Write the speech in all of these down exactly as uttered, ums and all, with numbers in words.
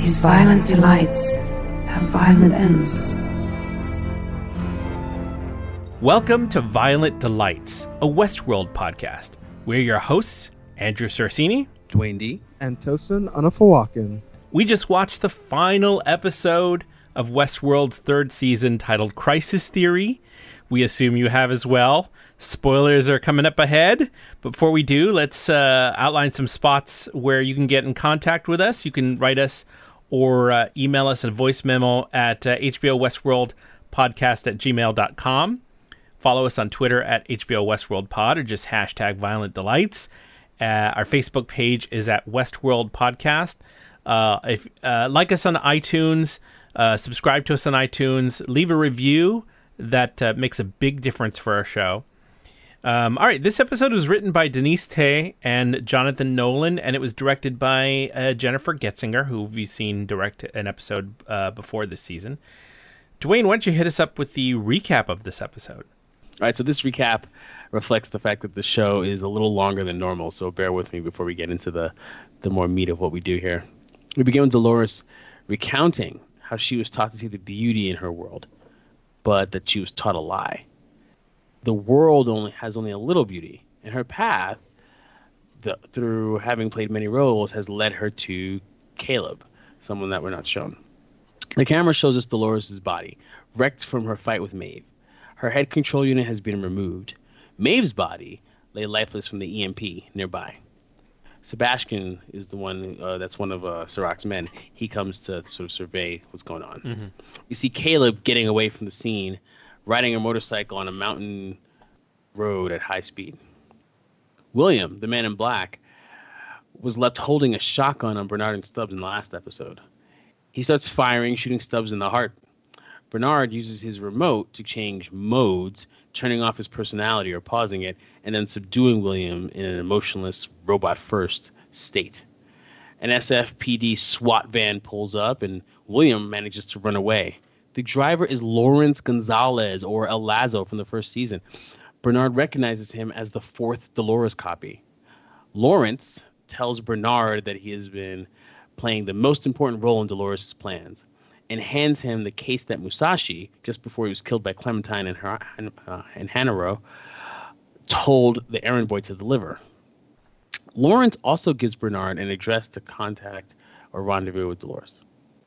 These violent delights have violent ends. Welcome to Violent Delights, a Westworld podcast. We're your hosts, Andrew Sorsini, Dwayne D, and Tosin Anafawakin. We just watched the final episode of Westworld's third season titled Crisis Theory. We assume you have as well. Spoilers are coming up ahead. Before we do, let's uh, outline some spots where you can get in contact with us. You can write us or uh, email us a voice memo at uh, H B O Westworld podcast at gmail dot com. Follow us on Twitter at H B O Westworld Pod or just hashtag Violent Delights. Uh, our Facebook page is at Westworld Podcast. Uh, if uh, like us on iTunes, uh, subscribe to us on iTunes, leave a review. That uh, makes a big difference for our show. Um, all right, this episode was written by Denise Tay and Jonathan Nolan, and it was directed by uh, Jennifer Getzinger, who we've seen direct an episode uh, before this season. Dwayne, why don't you hit us up with the recap of this episode? All right, so this recap reflects the fact that the show is a little longer than normal, so bear with me before we get into the, the more meat of what we do here. We begin with Dolores recounting how she was taught to see the beauty in her world, but that she was taught a lie. The world only has only a little beauty, and her path, the, through having played many roles, has led her to Caleb, someone that we're not shown. The camera shows us Dolores' body, wrecked from her fight with Maeve. Her head control unit has been removed. Maeve's body lay lifeless from the E M P nearby. Sebastian is the one uh, that's one of uh, Sirach's men. He comes to sort of survey what's going on. Mm-hmm. We see Caleb getting away from the scene, riding a motorcycle on a mountain road at high speed. William, the man in black, was left holding a shotgun on Bernard and Stubbs in the last episode. He starts firing, shooting Stubbs in the heart. Bernard uses his remote to change modes, turning off his personality or pausing it, and then subduing William in an emotionless, robot-first state. An S F P D SWAT van pulls up, and William manages to run away. The driver is Lawrence Gonzalez, or El Lazo from the first season. Bernard recognizes him as the fourth Dolores copy. Lawrence tells Bernard that he has been playing the most important role in Dolores' plans, and hands him the case that Musashi, just before he was killed by Clementine and, her, uh, and Hanaro, told the errand boy to deliver. Lawrence also gives Bernard an address to contact or rendezvous with Dolores.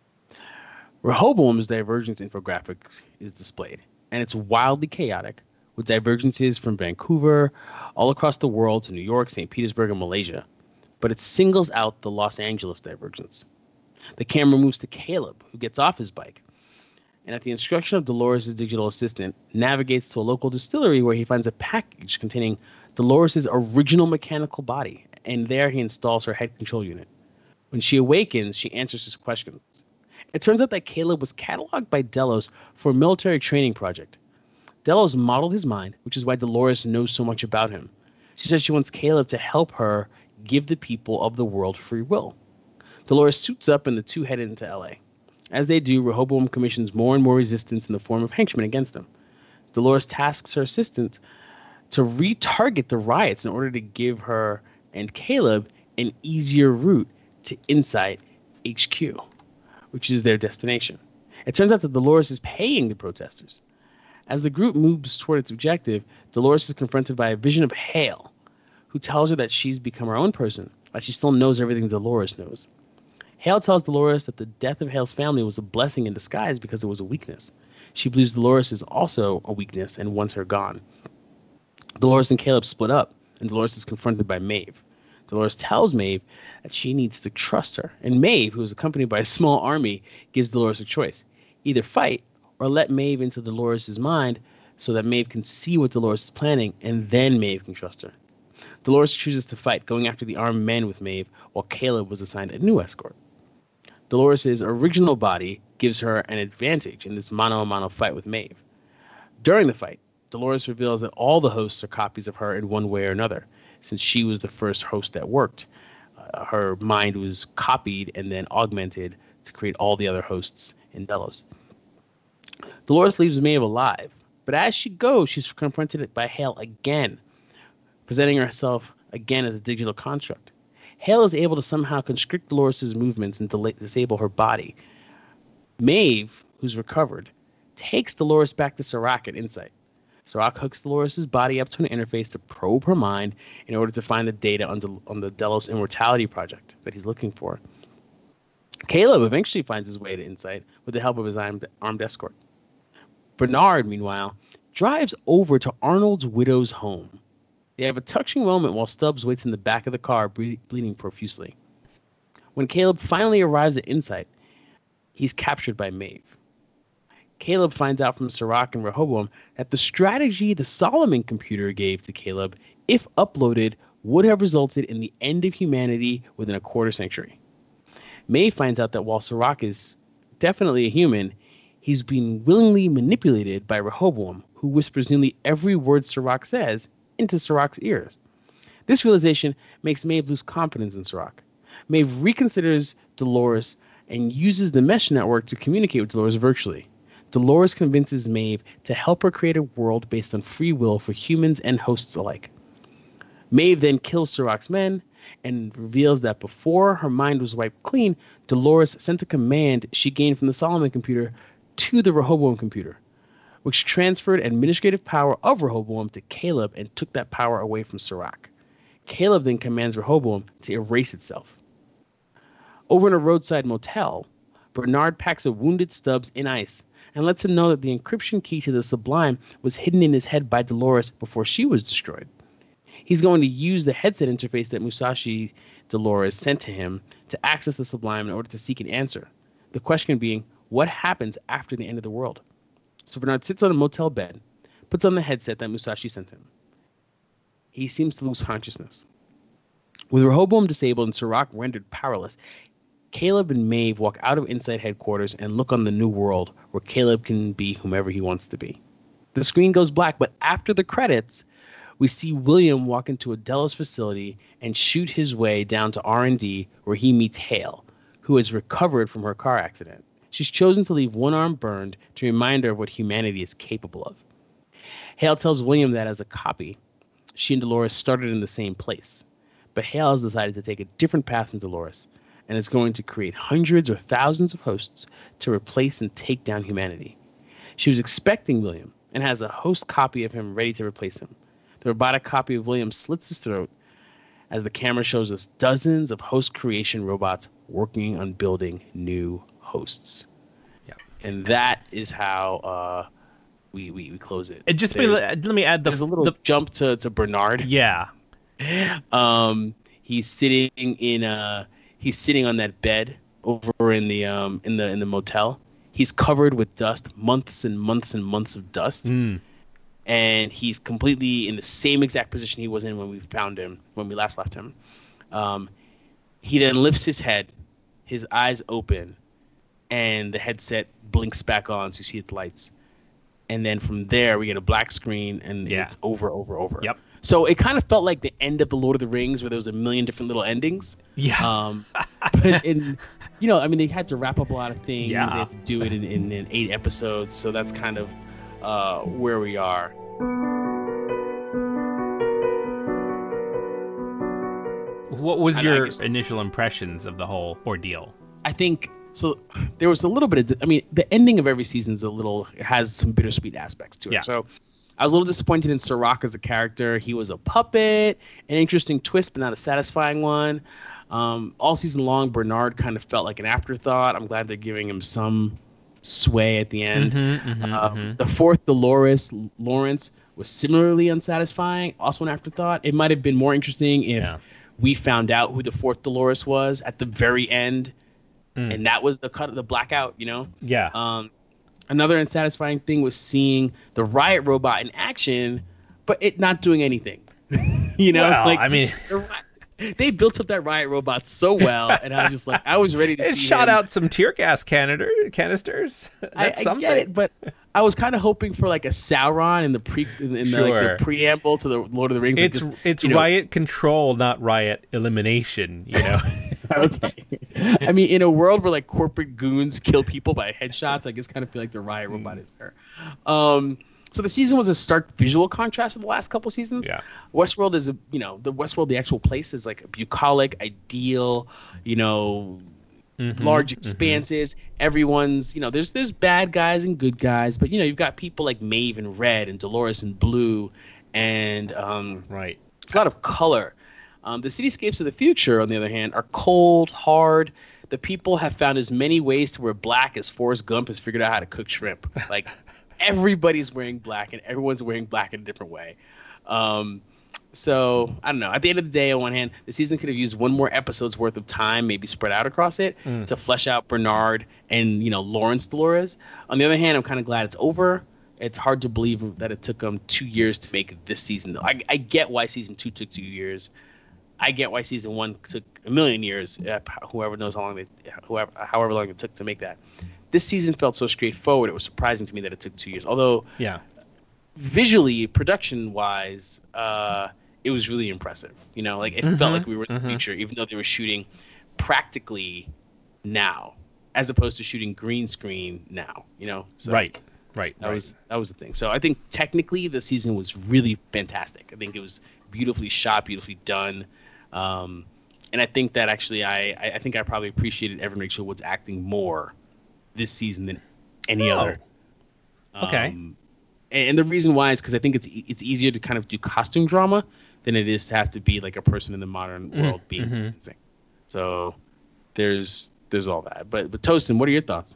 Rehoboam's divergence infographic is displayed, and it's wildly chaotic, with divergences from Vancouver all across the world to New York, Saint Petersburg, and Malaysia. But it singles out the Los Angeles divergence. The camera moves to Caleb, who gets off his bike, and at the instruction of Dolores' digital assistant, navigates to a local distillery where he finds a package containing Dolores' original mechanical body, and there he installs her head control unit. When she awakens, she answers his questions. It turns out that Caleb was cataloged by Delos for a military training project. Delos modeled his mind, which is why Dolores knows so much about him. She says she wants Caleb to help her give the people of the world free will. Dolores suits up and the two head into L A. As they do, Rehoboam commissions more and more resistance in the form of henchmen against them. Dolores tasks her assistant to retarget the riots in order to give her and Caleb an easier route to Insight H Q, which is their destination. It turns out that Dolores is paying the protesters. As the group moves toward its objective, Dolores is confronted by a vision of Hale, who tells her that she's become her own person, but she still knows everything Dolores knows. Hale tells Dolores that the death of Hale's family was a blessing in disguise because it was a weakness. She believes Dolores is also a weakness and wants her gone. Dolores and Caleb split up, and Dolores is confronted by Maeve. Dolores tells Maeve that she needs to trust her, and Maeve, who is accompanied by a small army, gives Dolores a choice. Either fight or let Maeve into Dolores' mind so that Maeve can see what Dolores is planning, and then Maeve can trust her. Dolores chooses to fight, going after the armed men with Maeve, while Caleb was assigned a new escort. Dolores' original body gives her an advantage in this mano-a-mano fight with Maeve. During the fight, Dolores reveals that all the hosts are copies of her in one way or another, since she was the first host that worked. Uh, her mind was copied and then augmented to create all the other hosts in Delos. Dolores leaves Maeve alive, but as she goes, she's confronted by Hale again, presenting herself again as a digital construct. Hale is able to somehow constrict Dolores' movements and del- disable her body. Maeve, who's recovered, takes Dolores back to Serac at Insight. Serac hooks Dolores' body up to an interface to probe her mind in order to find the data on, De- on the Delos Immortality Project that he's looking for. Caleb eventually finds his way to Insight with the help of his armed, armed escort. Bernard, meanwhile, drives over to Arnold's widow's home. They have a touching moment while Stubbs waits in the back of the car, ble- bleeding profusely. When Caleb finally arrives at Insight, he's captured by Maeve. Caleb finds out from Serac and Rehoboam that the strategy the Solomon computer gave to Caleb, if uploaded, would have resulted in the end of humanity within a quarter century. Maeve finds out that while Serac is definitely a human, he's being willingly manipulated by Rehoboam, who whispers nearly every word Serac says into Serac's ears. This realization makes Maeve lose confidence in Serac. Maeve reconsiders Dolores and uses the mesh network to communicate with Dolores virtually. Dolores convinces Maeve to help her create a world based on free will for humans and hosts alike. Maeve then kills Serac's men and reveals that before her mind was wiped clean, Dolores sent a command she gained from the Solomon computer to the Rehoboam computer, which transferred administrative power of Rehoboam to Caleb and took that power away from Serac. Caleb then commands Rehoboam to erase itself. Over in a roadside motel, Bernard packs a wounded Stubbs in ice and lets him know that the encryption key to the Sublime was hidden in his head by Dolores before she was destroyed. He's going to use the headset interface that Musashi Dolores sent to him to access the Sublime in order to seek an answer. The question being, what happens after the end of the world? So Bernard sits on a motel bed, puts on the headset that Musashi sent him. He seems to lose consciousness. With Rehoboam disabled and Serac rendered powerless, Caleb and Maeve walk out of Insight headquarters and look on the new world where Caleb can be whomever he wants to be. The screen goes black, but after the credits, we see William walk into a Delos facility and shoot his way down to R and D where he meets Hale, who has recovered from her car accident. She's chosen to leave one arm burned to remind her of what humanity is capable of. Hale tells William that as a copy, she and Dolores started in the same place. But Hale has decided to take a different path than Dolores and is going to create hundreds or thousands of hosts to replace and take down humanity. She was expecting William and has a host copy of him ready to replace him. The robotic copy of William slits his throat as the camera shows us dozens of host creation robots working on building new hosts. Yeah. And that is how uh, we, we we close it. And just be, let me add the there's a little the, jump to, to Bernard. Yeah. Um, he's sitting in a he's sitting on that bed over in the um in the in the motel. He's covered with dust, months and months and months of dust. Mm. And he's completely in the same exact position he was in when we found him, when we last left him. Um, he then lifts his head, his eyes open, and the headset blinks back on, so you see its lights. And then from there, we get a black screen, and Yeah. it's over, over, over. Yep. So it kind of felt like the end of The Lord of the Rings, where there was a million different little endings. Yeah. Um, but in, you know, I mean, they had to wrap up a lot of things. Yeah. They had to do it in, in, in eight episodes, so that's kind of uh, where we are. What was And I your guess- initial impressions of the whole ordeal? I think so. There was a little bit of, I mean, the ending of every season is a little, it has some bittersweet aspects to it. Yeah. So I was a little disappointed in Serac as a character. He was a puppet, an interesting twist, but not a satisfying one. Um, all season long, Bernard kind of felt like an afterthought. I'm glad they're giving him some sway at the end. Mhm, mhm, Uh, mhm. The fourth, Dolores Lawrence, was similarly unsatisfying, also an afterthought. It might have been more interesting if Yeah. we found out who the fourth Dolores was at the very end, Mm. and that was the cut of the blackout, you know? Yeah. Um, another unsatisfying thing was seeing the riot robot in action, but it not doing anything. you know, Well, like I mean- the ri- they built up that riot robot so well, and I was just like, I was ready to It see shot him. out some tear gas canister, canisters. That's I, I something. get it, but I was kind of hoping for like a Sauron in the pre in, in the, Sure. like, the preamble to the Lord of the Rings. like, It's just, it's you know- riot control, not riot elimination. You know. Okay. I mean, in a world where like corporate goons kill people by headshots, I just kind of feel like the riot robot is there. Um, So the season was a stark visual contrast to the last couple seasons. Yeah. Westworld is a, you know, the Westworld, the actual place is like a bucolic, ideal, you know, Mhm, large mhm. expanses. Everyone's, you know, there's there's bad guys and good guys, but you know, you've got people like Maeve in red and Dolores in blue, and um, Right. it's a lot of color. Um, the cityscapes of the future, on the other hand, are cold, hard. The people have found as many ways to wear black as Forrest Gump has figured out how to cook shrimp. Like everybody's wearing black, and everyone's wearing black in a different way. Um, so I don't know. At the end of the day, on one hand, the season could have used one more episode's worth of time, maybe spread out across it, Mm. to flesh out Bernard and you know Lawrence Dolores. On the other hand, I'm kind of glad it's over. It's hard to believe that it took them two years to make this season. Though I, I get why season two took two years. I get why season one took a million years. Uh, whoever knows how long they, whoever, however long it took to make that. This season felt so straightforward. It was surprising to me that it took two years. Although Yeah. visually, production-wise, uh, it was really impressive. You know, like it Mhm, felt like we were in the mhm. future, even though they were shooting practically now, as opposed to shooting green screen now. You know, so Right. Right. That right. was that was the thing. So I think technically the season was really fantastic. I think it was beautifully shot, beautifully done, um, and I think that actually I, I I think I probably appreciated Evan Rachel Wood's acting more this season than any Oh. other. Okay. Um, and, and the reason why is because I think it's e- it's easier to kind of do costume drama than it is to have to be like a person in the modern world being mhm. convincing. So there's there's all that. But but Tosin, what are your thoughts?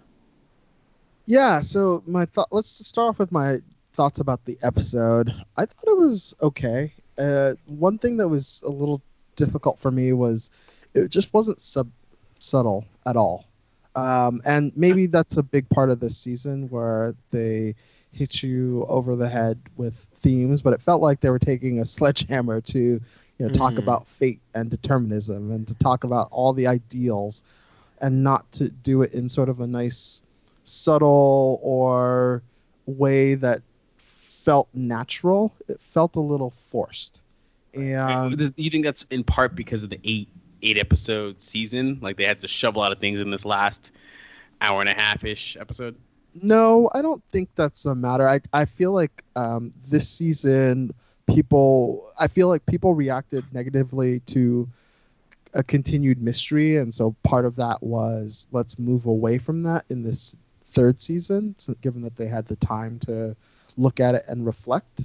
Yeah, so my thought. Let's just start off with my thoughts about the episode. I thought it was okay. Uh, one thing that was a little difficult for me was it just wasn't sub subtle at all, um, and maybe that's a big part of this season where they hit you over the head with themes, but it felt like they were taking a sledgehammer to you know talk Mm. about fate and determinism and to talk about all the ideals, and not to do it in sort of a nice, subtle or way that felt natural. It felt a little forced. And Does- you think that's in part because of the eight eight episode season? Like they had to shove a lot of things in this last hour and a half ish episode. no, I don't think that's a matter. I I feel like um, this season people I feel like people reacted negatively to a continued mystery, and so part of that was let's move away from that in this third season, so given that they had the time to look at it and reflect.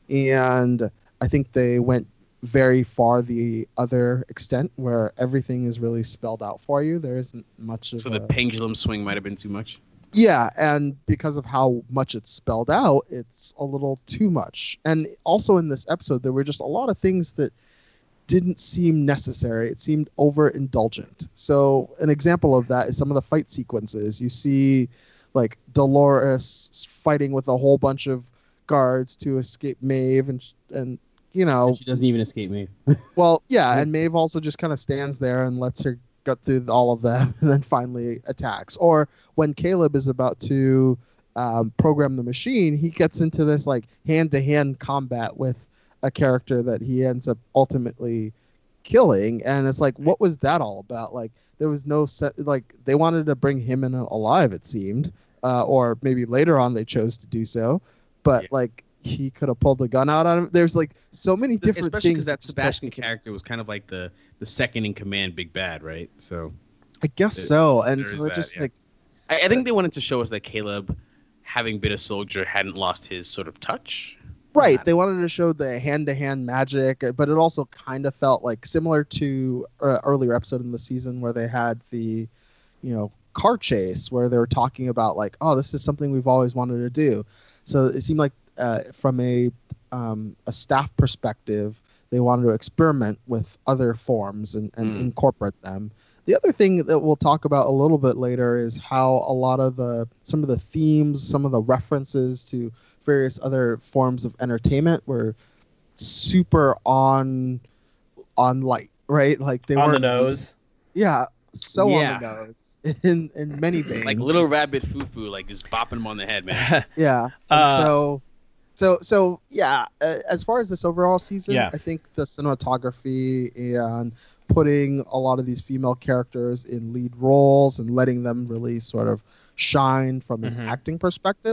And I think they went very far the other extent where everything is really spelled out for you. There isn't much of So a... the pendulum swing might have been too much. Yeah, and because of how much it's spelled out, it's a little too much. And also in this episode, there were just a lot of things that didn't seem necessary. It seemed overindulgent. So an example of that is some of the fight sequences. You see like Dolores fighting with a whole bunch of guards to escape Maeve, and and you know, She doesn't even escape me. well, yeah, and Maeve also just kind of stands there and lets her get through all of them, and then finally attacks. Or when Caleb is about to um, program the machine, he gets into this like hand-to-hand combat with a character that he ends up ultimately killing, and it's like, what was that all about? Like, there was no set. Like, they wanted to bring him in alive, it seemed, uh, or maybe later on they chose to do so, but Yeah. like. He could have pulled the gun out on him. There's like so many different Especially things. because that just Sebastian don't make character was kind of like the the second in command big bad, right? So I guess There- so. And there so is it that, just yeah. like, I, I think they wanted to show us that Caleb, having been a soldier, hadn't lost his sort of touch. right. Yeah. They wanted to show the hand to hand magic, uh, but it also kind of felt like similar to uh, earlier episode in the season where they had the, you know, car chase where they were talking about like, oh, this is something we've always wanted to do. So it seemed like uh, from a um, a staff perspective, they wanted to experiment with other forms and, and Mm. incorporate them. The other thing that we'll talk about a little bit later is how a lot of the some of the themes, some of the references to various other forms of entertainment were super on on light, right? Like they On were the nose. Yeah, so Yeah. on the nose in in many veins. Like little rabbit foo-foo, like just bopping him on the head, man. Yeah. And Uh, so, so, so, yeah. Uh, as far as this overall season, Yeah. I think the cinematography and putting a lot of these female characters in lead roles and letting them really sort of shine from an Mhm. acting perspective,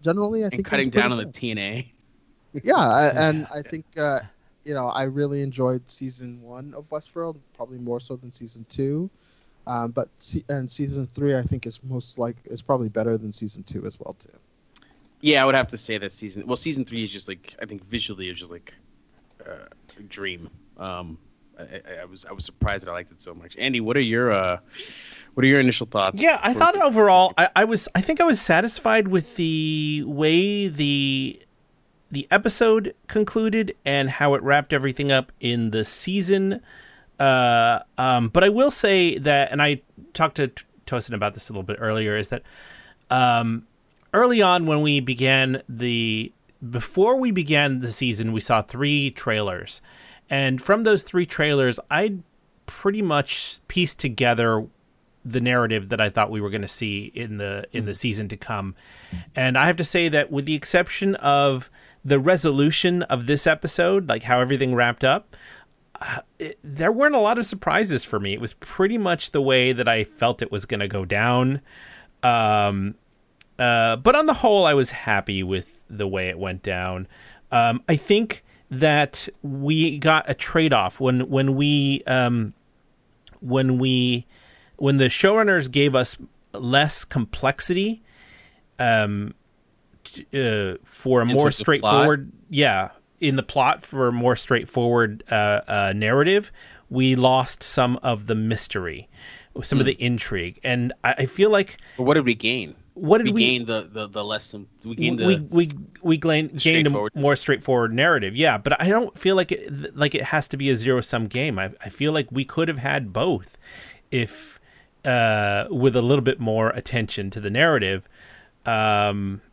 generally, I and think cutting it was down on pretty the good. T N A. Yeah, I, and I think uh, you know I really enjoyed season one of Westworld, probably more so than season two. Um, but se- and season three, I think is most like is probably better than season two as well too. Yeah, I would have to say that season. Well, season three is just like I think visually it's just like uh, a dream. Um, I, I, I was I was surprised that I liked it so much. Andy, what are your uh, what are your initial thoughts? Yeah, I for- thought overall, I, I was, I think I was satisfied with the way the the episode concluded and how it wrapped everything up in the season. Uh, um, but I will say that, and I talked to T- Tosin about this a little bit earlier, is that um, early on when we began the, before we began the season, we saw three trailers. And from those three trailers, I pretty much pieced together the narrative that I thought we were going to see in the in the season to come. And I have to say that with the exception of the resolution of this episode, like how everything wrapped up, uh, it, there weren't a lot of surprises for me. It was pretty much the way that I felt it was going to go down. Um, uh, but on the whole, I was happy with the way it went down. Um, I think that we got a trade-off when when we um, when we when the showrunners gave us less complexity um, t- uh, for a In more terms of straightforward, yeah, in the plot for a more straightforward uh, uh, narrative, we lost some of the mystery, some Hmm. of the intrigue, and I, I feel like But what did we gain? what did We, we, gained the, the, the lesson. We gained the. we we we gained, gained a straightforwardness. more straightforward narrative, yeah. But I don't feel like it like it has to be a zero sum game. I I feel like we could have had both, if uh, with a little bit more attention to the narrative. Um,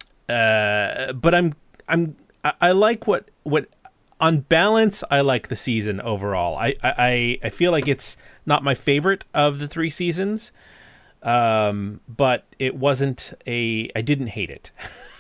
uh, but I'm I'm I, I like what what on balance I like the season overall. I I I feel like it's not my favorite of the three seasons. Um, but it wasn't a, I didn't hate it.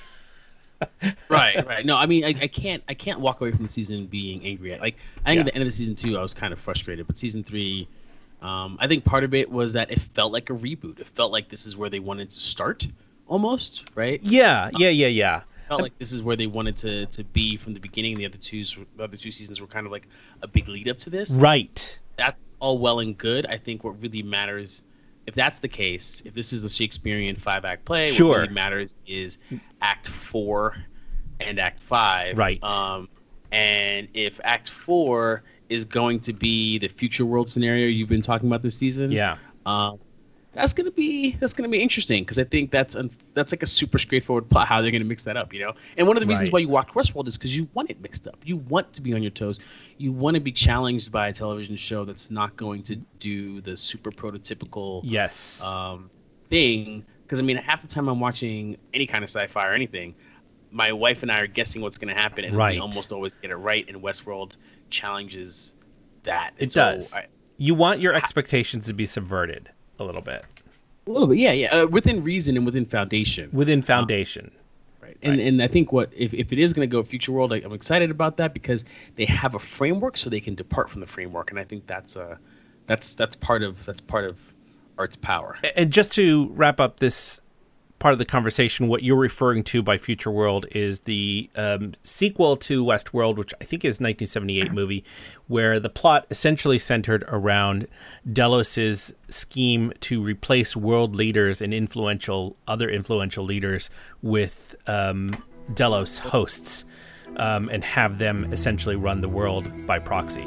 right, right. No, I mean, I, I can't, I can't walk away from the season being angry at. Like, I think Yeah. at the end of the season two, I was kind of frustrated. But season three, um, I think part of it was that it felt like a reboot. It felt like this is where they wanted to start, almost, right? Yeah, yeah, yeah, yeah. It felt like this is where they wanted to, to be from the beginning. The other two, the other two seasons were kind of like a big lead up to this. Right. That's all well and good. I think what really matters, if that's the case, if this is the Shakespearean five act play, Sure. what really matters is Act Four and Act Five. Right. Um, and if Act Four is going to be the future world scenario you've been talking about this season, Yeah. um, that's gonna be that's gonna be interesting because I think that's a, that's like a super straightforward plot how they're gonna mix that up, you know. And one of the reasons Right. why you watch Westworld is because you want it mixed up. You want to be on your toes. You want to be challenged by a television show that's not going to do the super prototypical Yes. um, thing. Because I mean, half the time I'm watching any kind of sci-fi or anything, my wife and I are guessing what's going to happen, and Right. we almost always get it right. And Westworld challenges that. And It so does. I, You want your expectations to be subverted a little bit a little bit, yeah, yeah, uh, within reason and within foundation. within foundation. Right. And Right. and I think what if, if it is going to go future world, like, I'm excited about that because they have a framework so they can depart from the framework, and I think that's uh that's that's part of that's part of art's power. And just to wrap up this part of the conversation, what you're referring to by Future World is the um, sequel to Westworld, which I think is a nineteen seventy-eight movie, where the plot essentially centered around Delos's scheme to replace world leaders and influential other influential leaders with um, Delos hosts, um, and have them essentially run the world by proxy.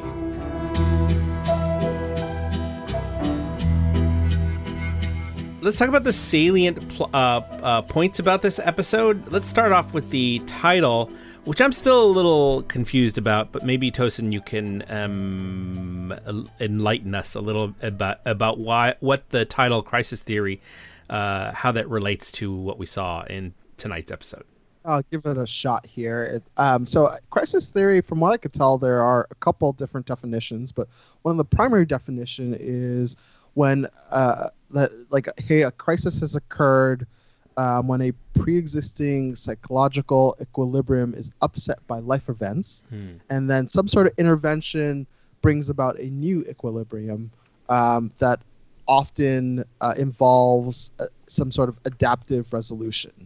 Let's talk about the salient pl- uh, uh, points about this episode. Let's start off with the title, which I'm still a little confused about, but maybe Tosin, you can um, enlighten us a little about about why what the title "Crisis Theory," uh, how that relates to what we saw in tonight's episode. I'll give it a shot here. It, um, so, crisis theory, from what I could tell, there are a couple different definitions, but one of the primary definition is when, uh, like, hey, a crisis has occurred um, when a pre-existing psychological equilibrium is upset by life events, Hmm. and then some sort of intervention brings about a new equilibrium um, that often uh, involves uh, some sort of adaptive resolution.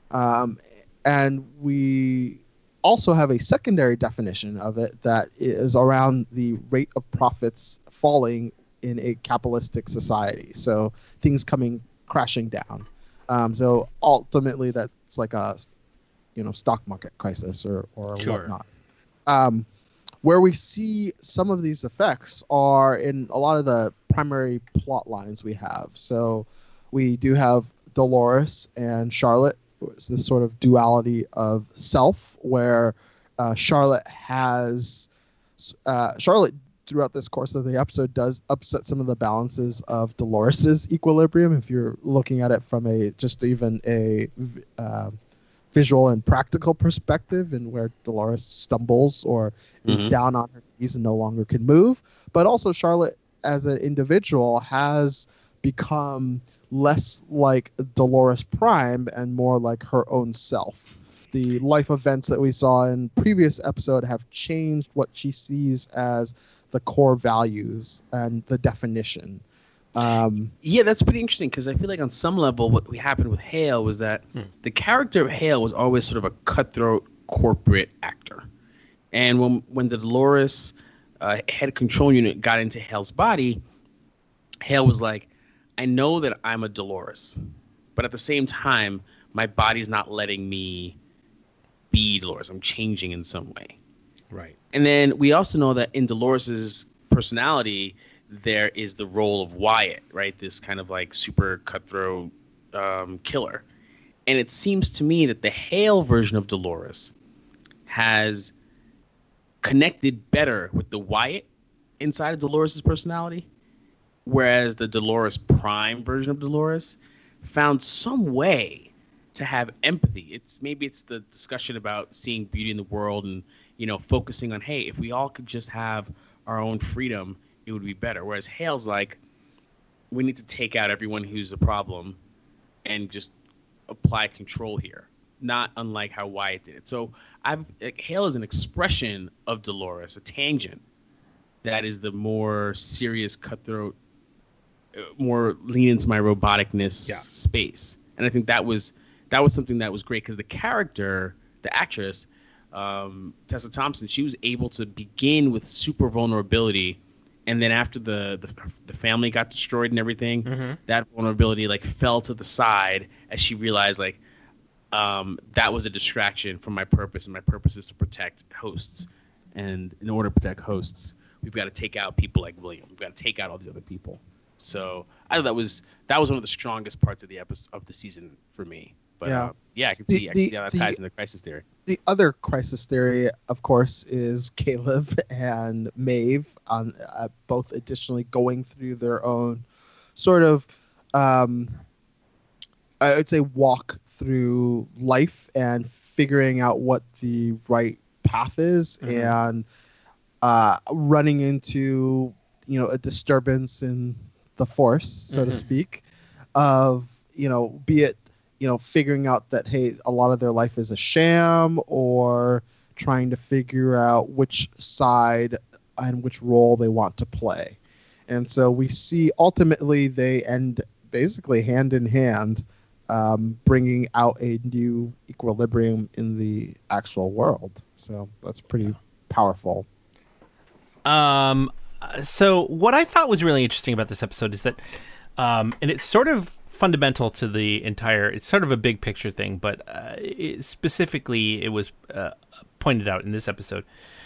Um, and we also have a secondary definition of it that is around the rate of profits falling in a capitalistic society. So things coming crashing down. Um, so ultimately, that's like a you know stock market crisis or or Sure. whatnot. Um, where we see some of these effects are in a lot of the primary plot lines we have. So we do have Dolores and Charlotte. It's this sort of duality of self, where uh, Charlotte has uh, Charlotte throughout this course of the episode does upset some of the balances of Dolores's equilibrium. If you're looking at it from a just even a uh, visual and practical perspective, and where Dolores stumbles or is Mhm. down on her knees and no longer can move, but also Charlotte as an individual has become less like Dolores Prime and more like her own self. The life events that we saw in previous episode have changed what she sees as the core values and the definition. Um, Yeah, that's pretty interesting because I feel like on some level, what we happened with Hale was that Hmm. the character of Hale was always sort of a cutthroat corporate actor, and when when the Dolores uh, head control unit got into Hale's body, Hale was like, "I know that I'm a Dolores, but at the same time, my body's not letting me be Dolores. I'm changing in some way." Right. And then we also know that in Dolores's personality, there is the role of Wyatt, right? This kind of like super cutthroat um, killer. And it seems to me that the Hale version of Dolores has connected better with the Wyatt inside of Dolores's personality, whereas the Dolores Prime version of Dolores found some way to have empathy. It's maybe it's the discussion about seeing beauty in the world and, you know, focusing on, hey, if we all could just have our own freedom, it would be better. Whereas Hale's like, we need to take out everyone who's a problem and just apply control here. Not unlike how Wyatt did it. So I've like, Hale is an expression of Dolores, a tangent that is the more serious, cutthroat, uh, more lean into my roboticness Yeah. space. And I think that was that was something that was great because the character, the actress, um, Tessa Thompson, she was able to begin with super vulnerability, and then after the the, the family got destroyed and everything, Mm-hmm. that vulnerability like fell to the side as she realized like um, that was a distraction from my purpose, and my purpose is to protect hosts. And in order to protect hosts, we've got to take out people like William. We've got to take out all these other people. So I thought that was that was one of the strongest parts of the episode of the season for me. But Yeah. yeah, uh, yeah, I can The- see I can the- see how that the- ties into crisis theory. the other crisis theory, of course, is Caleb and Maeve, on uh, both additionally going through their own sort of, um, I would say, walk through life and figuring out what the right path is, Mhm. and uh, running into you know a disturbance in the force, so to Mhm. speak, of you know be it you know figuring out that hey, a lot of their life is a sham, or trying to figure out which side and which role they want to play. And so we see ultimately they end basically hand in hand, um, bringing out a new equilibrium in the actual world. So that's pretty powerful. Um, so what I thought was really interesting about this episode is that, um, and it's sort of fundamental to the entire, it's sort of a big picture thing, but uh, it, specifically it was uh, pointed out in this episode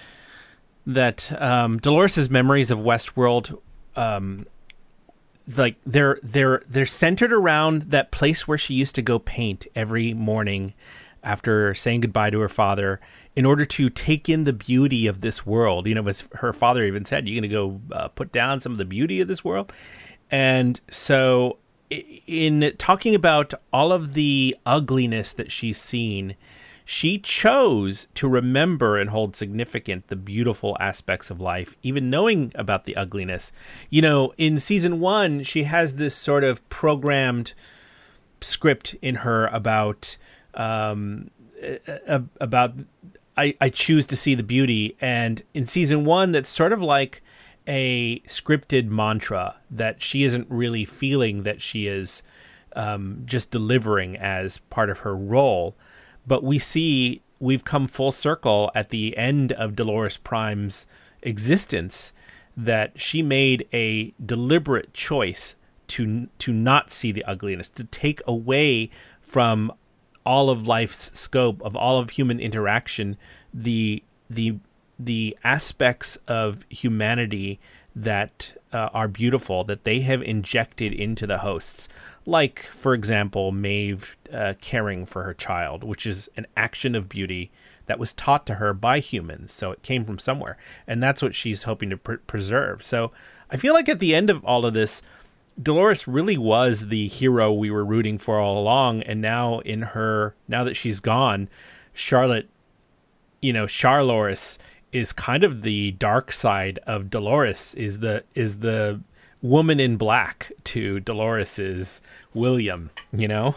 that um, Dolores' memories of Westworld, um, like they're they're they're centered around that place where she used to go paint every morning after saying goodbye to her father, in order to take in the beauty of this world. You know, as her father even said, you're going to go uh, put down some of the beauty of this world. And so i- in talking about all of the ugliness that she's seen, she chose to remember and hold significant the beautiful aspects of life, even knowing about the ugliness. You know, in season one, she has this sort of programmed script in her about um, uh, about I, I choose to see the beauty. And in season one, that's sort of like a scripted mantra that she isn't really feeling that she is um, just delivering as part of her role. But we see we've come full circle at the end of Dolores Prime's existence, that she made a deliberate choice to to not see the ugliness, to take away from all of life's scope, of all of human interaction, the the the aspects of humanity that uh, are beautiful, that they have injected into the hosts. Like, for example, Maeve uh, caring for her child, which is an action of beauty that was taught to her by humans, so it came from somewhere. And that's what she's hoping to pr- preserve. So I feel like at the end of all of this, Dolores really was the hero we were rooting for all along. And now in her, now that she's gone, Charlotte, you know, Charloris is kind of the dark side of Dolores, is the, is the woman in black to Dolores's William, you know?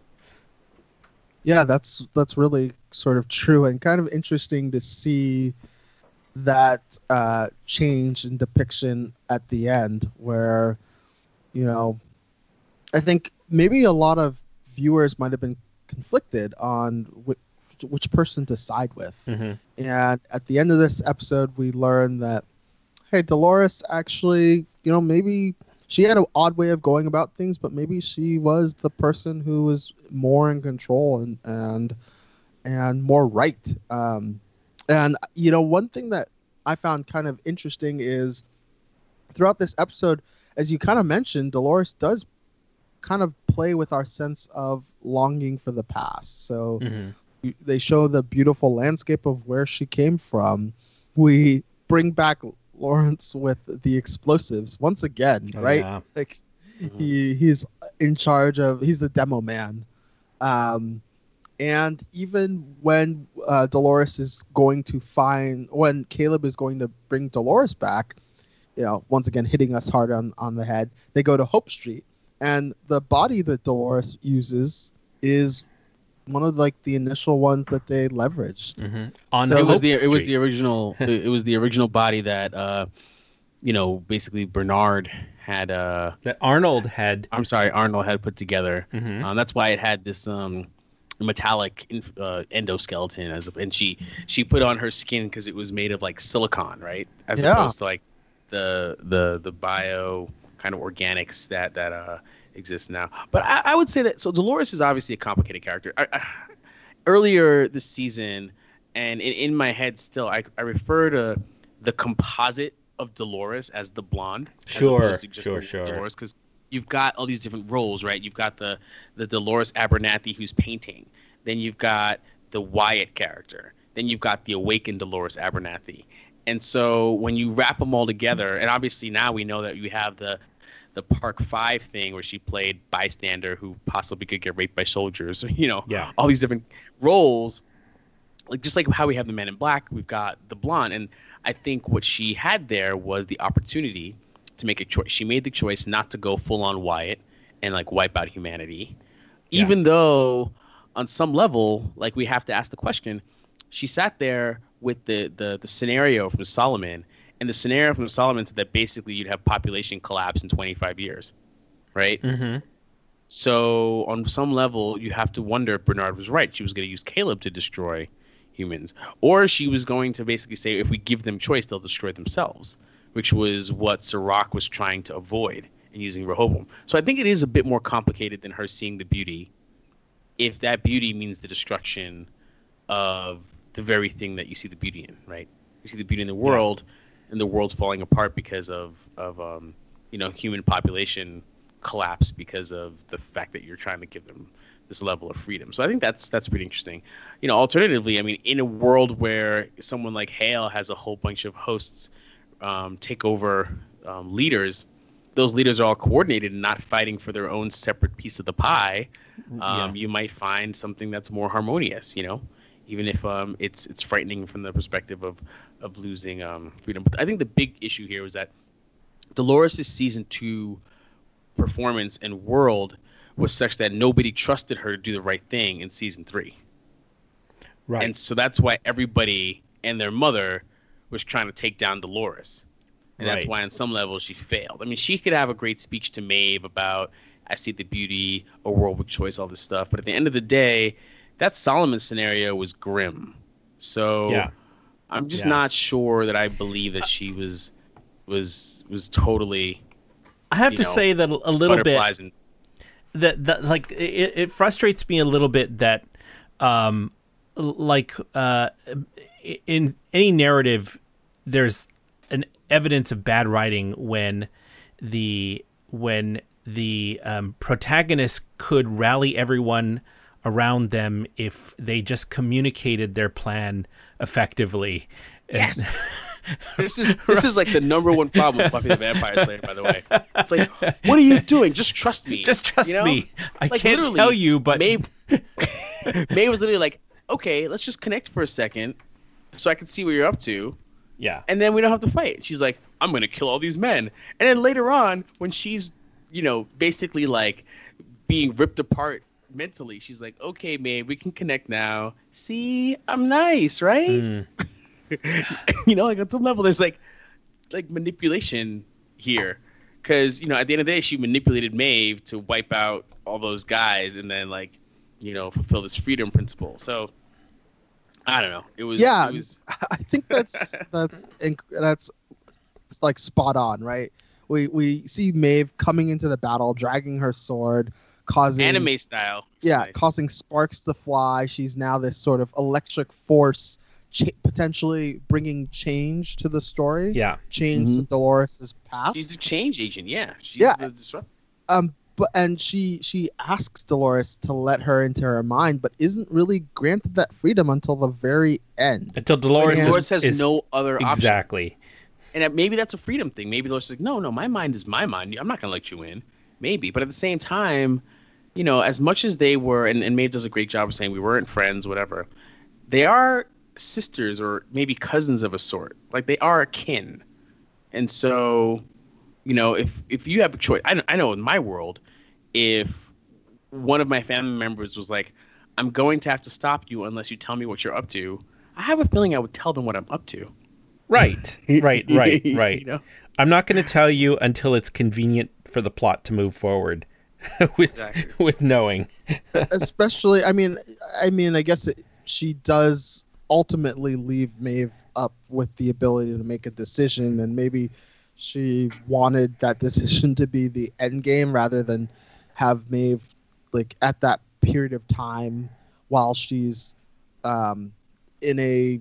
Yeah, that's that's really sort of true, and kind of interesting to see that uh, change in depiction at the end, where, you know, I think maybe a lot of viewers might have been conflicted on which, which person to side with. Mm-hmm. And at the end of this episode, we learn that, hey, Dolores actually, you know, maybe she had an odd way of going about things, but maybe she was the person who was more in control and and and more right. Um, and, you know, one thing that I found kind of interesting is throughout this episode, as you kind of mentioned, Dolores does kind of play with our sense of longing for the past. So Mm-hmm. they show the beautiful landscape of where she came from. We bring back Lawrence with the explosives once again, Oh, right? yeah. Like Mhm. he he's in charge of, he's the demo man. Um, and even when uh, Dolores is going to find, when Caleb is going to bring Dolores back, you know, once again hitting us hard on, on the head, they go to Hope Street, and the body that Dolores uses is one of like the initial ones that they leveraged. Mm-hmm. On So it was Hope the it was Street. the original it, it was the original body that uh you know basically Bernard had uh that Arnold had. I'm sorry Arnold had put together. Mhm. Um, that's why it had this um metallic inf- uh, endoskeleton as a, and she she put on her skin because it was made of like silicon, right? As Yeah. opposed to like the the the bio kind of organics that that uh exist now. But I, I would say that so Dolores is obviously a complicated character. I, I, earlier this season, and in, in my head still, I, I refer to the composite of Dolores as the blonde. as Sure, opposed to just sure, the sure. Dolores, because you've got all these different roles, right? You've got the the Dolores Abernathy who's painting. Then you've got the Wyatt character. Then you've got the awakened Dolores Abernathy. And so when you wrap them all together, and obviously now we know that you have the the Park Five thing where she played bystander who possibly could get raped by soldiers, you know, Yeah. all these different roles. Like just like how we have the Men in Black, we've got the blonde. And I think what she had there was the opportunity to make a choice. She made the choice not to go full on Wyatt and like wipe out humanity, Yeah. even though on some level, like we have to ask the question, she sat there with the, the, the scenario from Solomon, and the scenario from Solomon said that basically you'd have population collapse in twenty-five years, right? Mm-hmm. So on some level, you have to wonder if Bernard was right. She was going to use Caleb to destroy humans, or she was going to basically say, if we give them choice, they'll destroy themselves, which was what Sirach was trying to avoid in using Rehoboam. So I think it is a bit more complicated than her seeing the beauty, if that beauty means the destruction of the very thing that you see the beauty in, right? You see the beauty in the world, and the world's falling apart because of of um, you know, human population collapse because of the fact that you're trying to give them this level of freedom. So I think that's that's pretty interesting. You know, alternatively, I mean, in a world where someone like Hale has a whole bunch of hosts um, take over um, leaders, those leaders are all coordinated and not fighting for their own separate piece of the pie. Um, You might find something that's more harmonious, you know, even if um, it's it's frightening from the perspective of of losing um, freedom. But I think the big issue here was that Dolores' season two performance and world was such that nobody trusted her to do the right thing in season three. Right. And so that's why everybody and their mother was trying to take down Dolores. And that's Right. why on some level she failed. I mean, she could have a great speech to Maeve about I see the beauty, a world with choice, all this stuff. But at the end of the day, that Solomon scenario was grim. So Yeah. I'm just Yeah. not sure that I believe that she was was was totally. I have you to know, say that a little bit butterflies and that, that like it, it frustrates me a little bit that um like uh in any narrative there's an evidence of bad writing when the when the um, protagonist could rally everyone around them if they just communicated their plan effectively. Yes. This is this is like the number one problem with Buffy the Vampire Slayer, by the way. It's like, what are you doing? Just trust me. Just trust you know? me. I Like, can't literally, tell you, but Maeve, Maeve was literally like, okay, let's just connect for a second so I can see what you're up to, yeah. and then we don't have to fight. She's like, I'm going to kill all these men. And then later on, when she's, you know, basically like being ripped apart mentally, she's like, okay, Maeve, we can connect now. See, I'm nice, right? Mm. You know, like on some level, there's like like manipulation here, because you know at the end of the day, she manipulated Maeve to wipe out all those guys, and then like you know fulfill this freedom principle. So I don't know. It was Yeah, It was, I think that's that's inc- that's like spot on, right? We we see Maeve coming into the battle, dragging her sword, causing anime style. yeah, Nice. causing sparks to fly. She's now this sort of electric force, cha- potentially bringing change to the story. Yeah. change Mhm. to Dolores' path. She's the change agent. Yeah. She's Yeah. the disrupt- Um, but and she she asks Dolores to let her into her mind, but isn't really granted that freedom until the very end. Until Dolores, Yeah. is, Dolores has is- no other option. exactly. And that- maybe that's a freedom thing. Maybe Dolores is like, no, no, my mind is my mind. I'm not going to let you in. Maybe. But at the same time, you know, as much as they were, and, and Maeve does a great job of saying we weren't friends, whatever, they are sisters or maybe cousins of a sort. Like, they are akin. And so, you know, if, if you have a choice, I, know- I know in my world, if one of my family members was like, I'm going to have to stop you unless you tell me what you're up to, I have a feeling I would tell them what I'm up to. Right. Right. Right. Right. You know? I'm not going to tell you until it's convenient for the plot to move forward with Exactly. with knowing. Especially, I mean, I mean, I guess it, she does ultimately leave Maeve up with the ability to make a decision, and maybe she wanted that decision to be the end game rather than have Maeve like at that period of time while she's um, in a.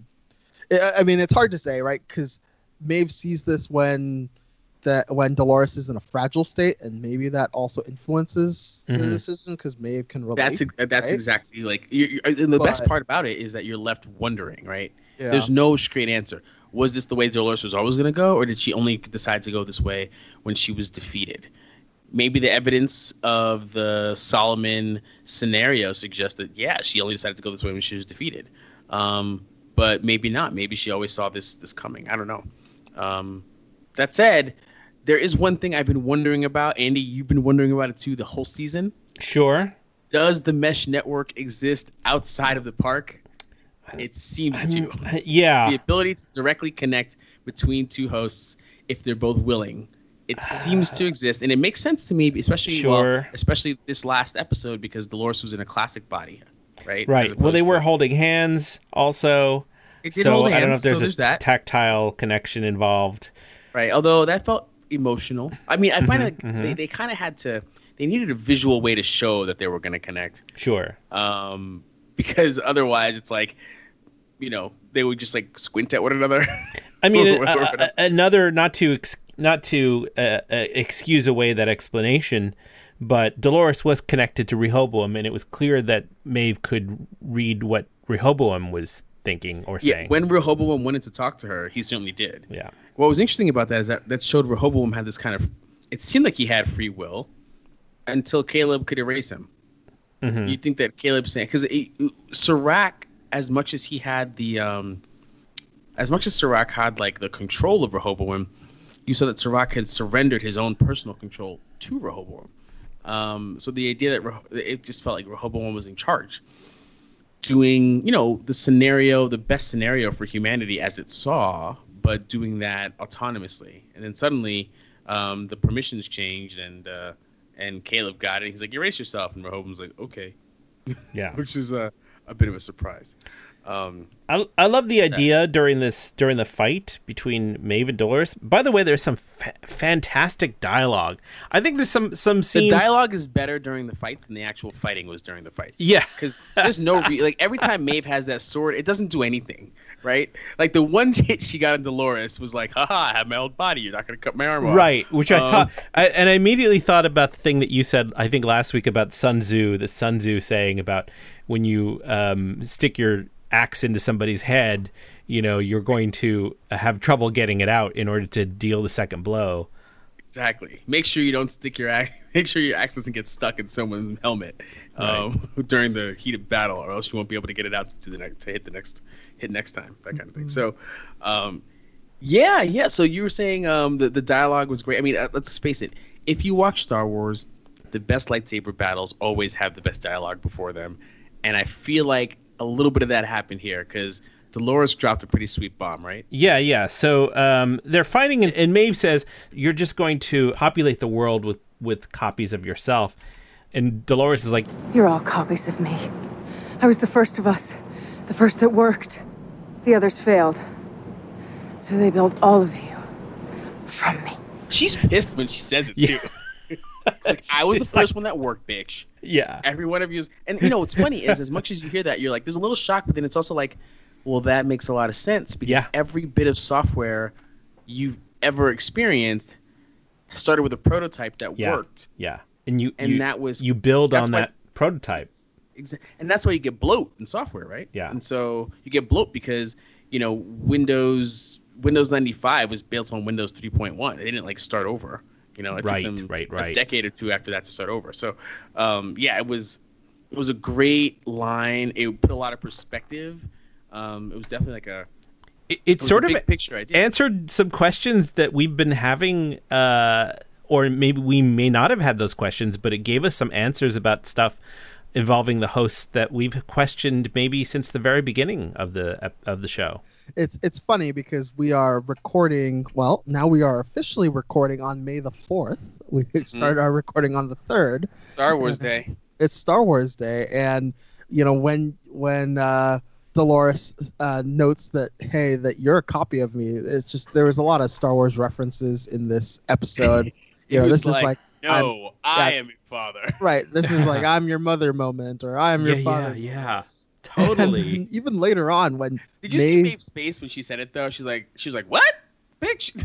I I mean, it's hard to say, right? Because Maeve sees this when that when Dolores is in a fragile state, and maybe that also influences the Mhm. decision because Maeve can relate. That's ex- that's right? exactly like. You, you, and the best But- part about it is that you're left wondering, right? Yeah. There's no straight answer. Was this the way Dolores was always going to go, or did she only decide to go this way when she was defeated? Maybe the evidence of the Solomon scenario suggests that yeah, she only decided to go this way when she was defeated. Um, but maybe not. Maybe she always saw this this coming. I don't know. Um, that said, there is one thing I've been wondering about. Andy, you've been wondering about it too the whole season. Sure. Does the mesh network exist outside of the park? It seems to. Yeah. The ability to directly connect between two hosts if they're both willing. It seems to exist, and it makes sense to me, especially well, Sure. especially this last episode because Dolores was in a classic body, right? Right. As Well, they opposed were to- holding hands also. They did So hold I don't know hands, if there's so a there's that. tactile connection involved. Right. Although that felt emotional. I mean, I find like mhm. they, they kind of had to. They needed a visual way to show that they were going to connect. Sure. Um, because otherwise, it's like, you know, they would just like squint at one another. I mean, Or- uh, or- uh, another not to ex- not to uh, uh, excuse away that explanation, but Dolores was connected to Rehoboam, and it was clear that Maeve could read what Rehoboam was thinking or yeah, saying. when Rehoboam wanted to talk to her, he certainly did. yeah. What was interesting about that is that that showed Rehoboam had this kind of. It seemed like he had free will until Caleb could erase him. Mhm. You think that Caleb saying because Serac, as much as he had the, um, as much as Serac had like the control of Rehoboam, you saw that Serac had surrendered his own personal control to Rehoboam. Um, so the idea that Reho- it just felt like Rehoboam was in charge, doing you know the scenario, the best scenario for humanity as it saw, but doing that autonomously. And then suddenly, um, the permissions changed, and uh, and Caleb got it. He's like, "Erase yourself," and Rehoboam's like, "Okay," Yeah. which is a a bit of a surprise. Um, I I love the idea during this during the fight between Maeve and Dolores. By the way, there's some fa- fantastic dialogue. I think there's some some the scenes. dialogue is better during the fights than the actual fighting was during the fights. Yeah, because there's no re- like every time Maeve has that sword, it doesn't do anything, right? Like the one hit she got on Dolores was like, "Haha, I have my old body. You're not gonna cut my arm off." Right, which I Um, thought, I, and I immediately thought about the thing that you said, I think last week about Sun Tzu, the Sun Tzu saying about when you um, stick your axe into somebody's head, you know, you're going to have trouble getting it out in order to deal the second blow. Exactly. Make sure you don't stick your axe. Make sure your axe doesn't get stuck in someone's helmet um, right. during the heat of battle, or else you won't be able to get it out to the next, to hit the next hit next time. That kind of thing. So, um, yeah, yeah. So you were saying um, the the dialogue was great. I mean, uh, let's face it. If you watch Star Wars, the best lightsaber battles always have the best dialogue before them, and I feel like a little bit of that happened here because Dolores dropped a pretty sweet bomb, right? Yeah, yeah. So um, they're fighting, and, and Maeve says, "You're just going to populate the world with, with copies of yourself." And Dolores is like, "You're all copies of me. I was the first of us, the first that worked. The others failed. So they built all of you from me." She's pissed when she says it, yeah. too. Like, I was the first one that worked, bitch. Yeah. Every one of you is, and you know what's funny is as much as you hear that, you're like, there's a little shock, but then it's also like, well, that makes a lot of sense because yeah. every bit of software you've ever experienced started with a prototype that yeah. worked. Yeah. And you and you, that was you build on why, that prototype. Exa- and that's why you get bloat in software, right? Yeah. And so you get bloat because, you know, Windows Windows ninety-five was built on Windows three point one. They didn't like start over. You know, it right, took them right, right. a decade or two after that to start over. So, um, yeah, it was it was a great line. It put a lot of perspective. Um, it was definitely like a it, it, it was sort a of big picture idea. Answered some questions that we've been having, uh, or maybe we may not have had those questions, but it gave us some answers about stuff involving the hosts that we've questioned maybe since the very beginning of the of the show. It's it's funny because we are recording. Well, now we are officially recording on May the fourth. We started mm. our recording on the third. Star Wars Day. It's Star Wars Day, and you know when when uh, Dolores uh, notes that hey that you're a copy of me. It's just there was a lot of Star Wars references in this episode. You know, this like, is like no, I yeah, am your father. Right. This is like I'm your mother moment, or I'm your yeah, father. Yeah, yeah. Totally. And even later on, when did you Maeve... see Maeve's face when she said it though? She's like, she was like, "What, bitch?"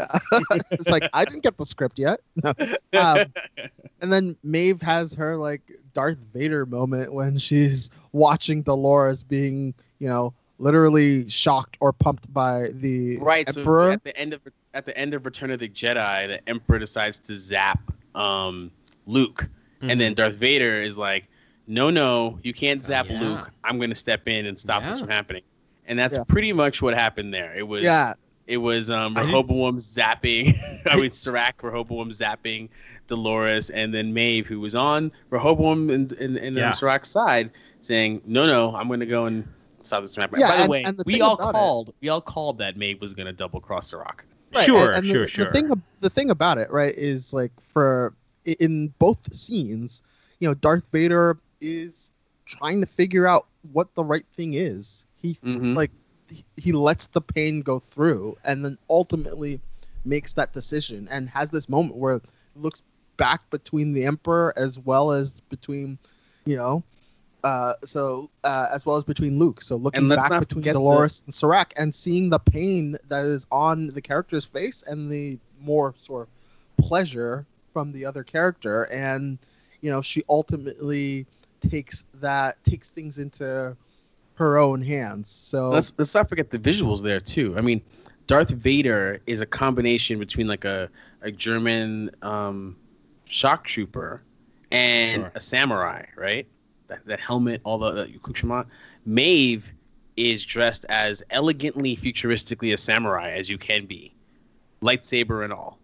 It's like I didn't get the script yet. No. Um, and then Maeve has her like Darth Vader moment when she's watching Dolores being, you know, literally shocked or pumped by the right. Emperor. So at the end of at the end of Return of the Jedi, the Emperor decides to zap um, Luke, mm-hmm. and then Darth Vader is like, no, no, you can't zap yeah. Luke. I'm going to step in and stop yeah. this from happening. And that's yeah. pretty much what happened there. It was yeah. it was um, Rehoboam zapping, I mean, Serac, Rehoboam zapping Dolores, and then Maeve, who was on Rehoboam and, and, and yeah. um, Serac's side, saying, no, no, I'm going to go and stop this from happening. Yeah, By the and, way, and the we all about called it, we all called that Maeve was going to double cross Serac. Right, sure, and, and sure, the, sure. The thing, the thing about it, right, is like for in both scenes, you know, Darth Vader is trying to figure out what the right thing is. He mm-hmm. like he, he lets the pain go through, and then ultimately makes that decision, and has this moment where it looks back between the Emperor as well as between, you know, uh, so uh, as well as between Luke. So looking back between Dolores the... and Serac and seeing the pain that is on the character's face and the more sort of pleasure from the other character, and you know she ultimately takes that takes things into her own hands. So let's let's not forget the visuals there too. I mean, Darth Vader is a combination between like a a German um, shock trooper and sure. a samurai, right? That, that helmet, all the, the accoutrement. Maeve is dressed as elegantly, futuristically a samurai as you can be, lightsaber and all.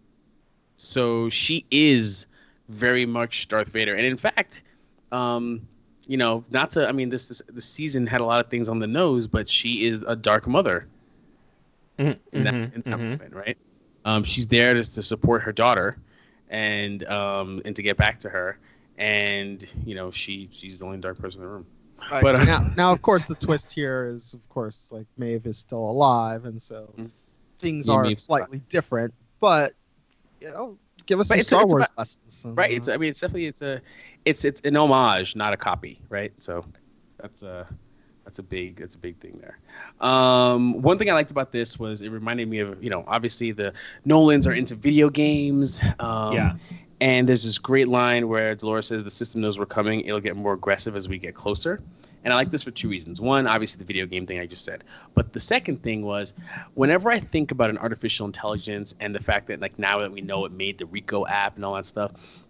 So she is very much Darth Vader, and in fact, um, you know, not to, I mean, this this the season had a lot of things on the nose, but she is a dark mother mm-hmm, in that, in that mm-hmm. moment, right? Um, she's there to, to support her daughter, and um, and to get back to her. And you know, she she's the only dark person in the room. Right. But uh, now, now, of course, the twist here is, of course, like Maeve is still alive, and so Mm. things Yeah, are Maeve's slightly different. But you know, give us But some it's- Star it's Wars about- lessons. and, right, uh, it's I mean, it's definitely it's a it's it's an homage, not a copy, right? So that's a that's a big that's a big thing there. Um, one thing I liked about this was it reminded me of, you know, obviously the Nolans are into video games. Um, Yeah. And there's this great line where Dolores says the system knows we're coming. It'll get more aggressive as we get closer. And I like this for two reasons. One, obviously the video game thing I just said. But the second thing was, whenever I think about an artificial intelligence and the fact that, like, now that we know it made the Rico app and all that stuff,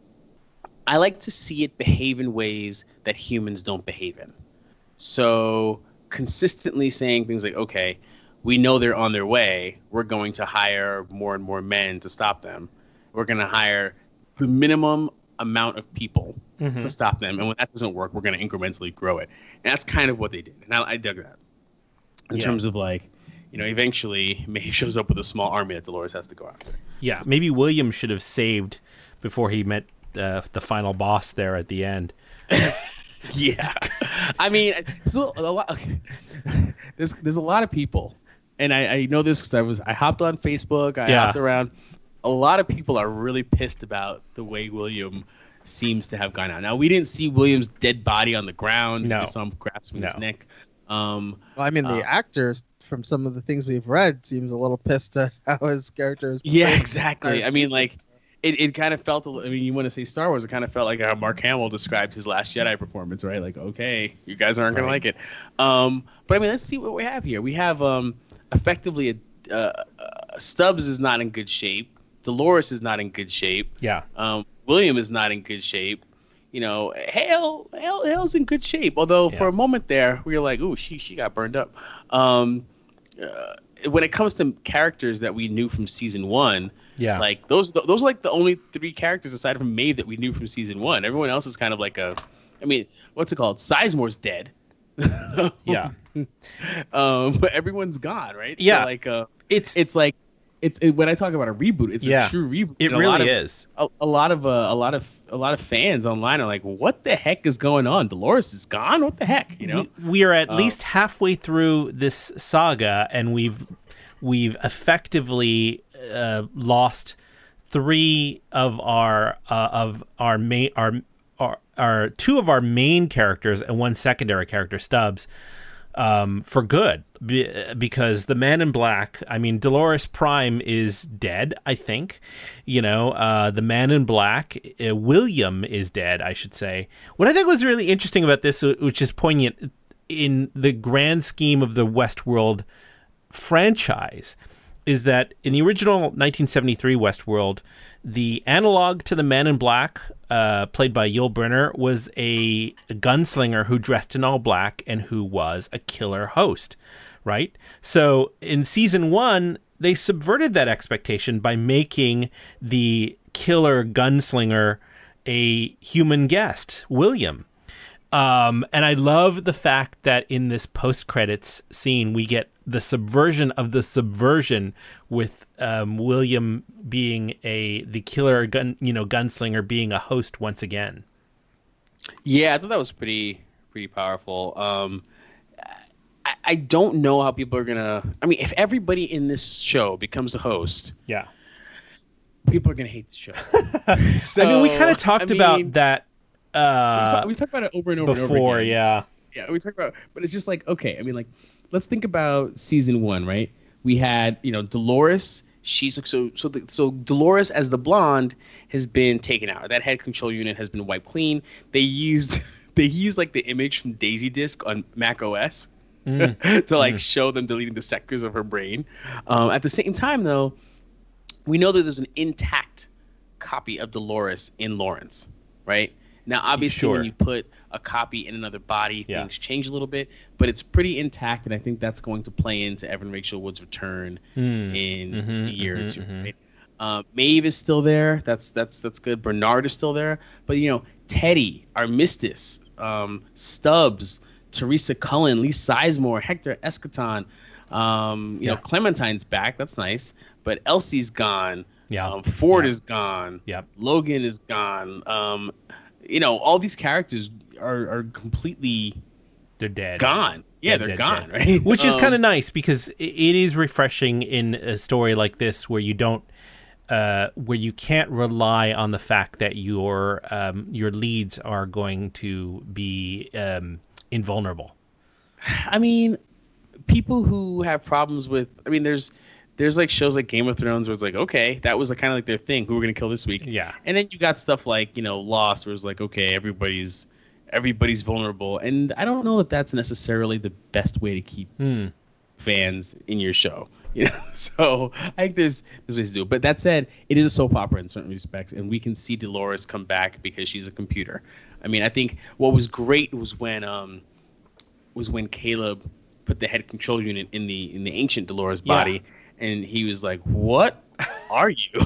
I like to see it behave in ways that humans don't behave in. So consistently saying things like, okay, we know they're on their way. We're going to hire more and more men to stop them. We're going to hire the minimum amount of people Mhm. to stop them. And when that doesn't work, we're going to incrementally grow it. And that's kind of what they did. And I, I dug that. In Yeah. terms of, like, you know, eventually Maeve shows up with a small army that Dolores has to go after. Yeah, maybe William should have saved before he met uh, the final boss there at the end. Yeah, I mean, so a lot. Okay. There's there's a lot of people, and I, I know this because I was I hopped on Facebook. I Yeah. hopped around. A lot of people are really pissed about the way William seems to have gone out. Now, we didn't see William's dead body on the ground. No. We saw him grasping his No. neck. Um, Well, I mean, the Uh, actors from some of the things we've read seems a little pissed at how his character is. yeah, portrayed. exactly. I mean, like, it, it kind of felt. A, li- I mean, you want to say Star Wars? It kind of felt like how Mark Hamill described his Last Jedi performance, right? Like, okay, you guys aren't gonna Right. like it. Um, but I mean, let's see what we have here. We have um, effectively a, uh, uh, Stubbs is not in good shape. Dolores is not in good shape. Yeah. Um, William is not in good shape. You know, Hale, Hale, Hale's in good shape. Although Yeah. for a moment there, we were like, "Ooh, she she got burned up." Um, uh, when it comes to characters that we knew from season one, Yeah. like those those are like the only three characters aside from Maeve that we knew from season one. Everyone else is kind of like a, I mean, what's it called? Sizemore's dead. Yeah. um, but everyone's gone, right? Yeah. So like, uh, It's it's like. It's it, when I talk about a reboot, it's Yeah. a true reboot. it And a lot really of, is. a, a lot of uh, a lot of a lot of fans online are like, "What the heck is going on? Dolores is gone. What the heck?" You know? We, we are at Uh, least halfway through this saga, and we've we've effectively uh, lost three of our uh, of our main our, our our two of our main characters and one secondary character, Stubbs, um, for good. Be, because the Man in Black, I mean, Dolores Prime is dead, I think. You know, uh, the Man in Black, uh, William is dead, I should say. What I think was really interesting about this, which is poignant in the grand scheme of the Westworld franchise, is that in the original nineteen seventy-three Westworld, the analog to the Man in Black, uh, played by Yul Brynner, was a, a gunslinger who dressed in all black and who was a killer host, right? So in season one, they subverted that expectation by making the killer gunslinger a human guest, William. Um, and I love the fact that in this post-credits scene, we get the subversion of the subversion with um, William being a the killer gun, you know, gunslinger being a host once again. Yeah, I thought that was pretty pretty powerful. Um, I, I don't know how people are gonna. I mean, if everybody in this show becomes a host, Yeah. people are gonna hate the show. So, I mean, we kind of talked I mean, about that We uh, talk- we talked about it over and over and over before, again. yeah. Yeah, we talked about, but it's just like, okay, I mean, like, let's think about season one, right? We had, you know, Dolores. She's so so the, so Dolores as the blonde has been taken out. That head control unit has been wiped clean. They used they used like the image from Daisy Disk on Mac O S Mm. to like Mm. show them deleting the sectors of her brain. Um, at the same time, though, we know that there's an intact copy of Dolores in Lawrence, right? Now, obviously, Sure. when you put a copy in another body, Yeah. things change a little bit, but it's pretty intact, and I think that's going to play into Evan Rachel Wood's return Mm. in Mhm, a year mhm, or two. mhm. Right? Uh, Maeve is still there. That's that's that's good. Bernard is still there, but you know, Teddy, Armistice, um, Stubbs, Teresa Cullen, Lee Sizemore, Hector Escaton. Um, you Yeah. know, Clementine's back. That's nice, but Elsie's gone. Yeah. Um, Ford Yeah. is gone. Yep. Logan is gone. Um, you know, all these characters are, are completely They're dead. gone. Yeah, Dead, they're dead, gone, dead. right? Which is Um, kind of nice because it, it is refreshing in a story like this where you don't, uh, where you can't rely on the fact that your um, your leads are going to be um, invulnerable. I mean, people who have problems with, I mean, there's there's like shows like Game of Thrones where it's like, okay, that was like kind of like their thing. Who we're gonna kill this week? Yeah. And then you got stuff like, you know, Lost, where it's like, okay, everybody's everybody's vulnerable, and I don't know if that's necessarily the best way to keep Hmm. fans in your show. You know, so I think there's there's ways to do it. But that said, it is a soap opera in certain respects, and we can see Dolores come back because she's a computer. I mean, I think what was great was when um was when Caleb put the head control unit in the in the ancient Dolores Yeah. body, and he was like, "What are you?"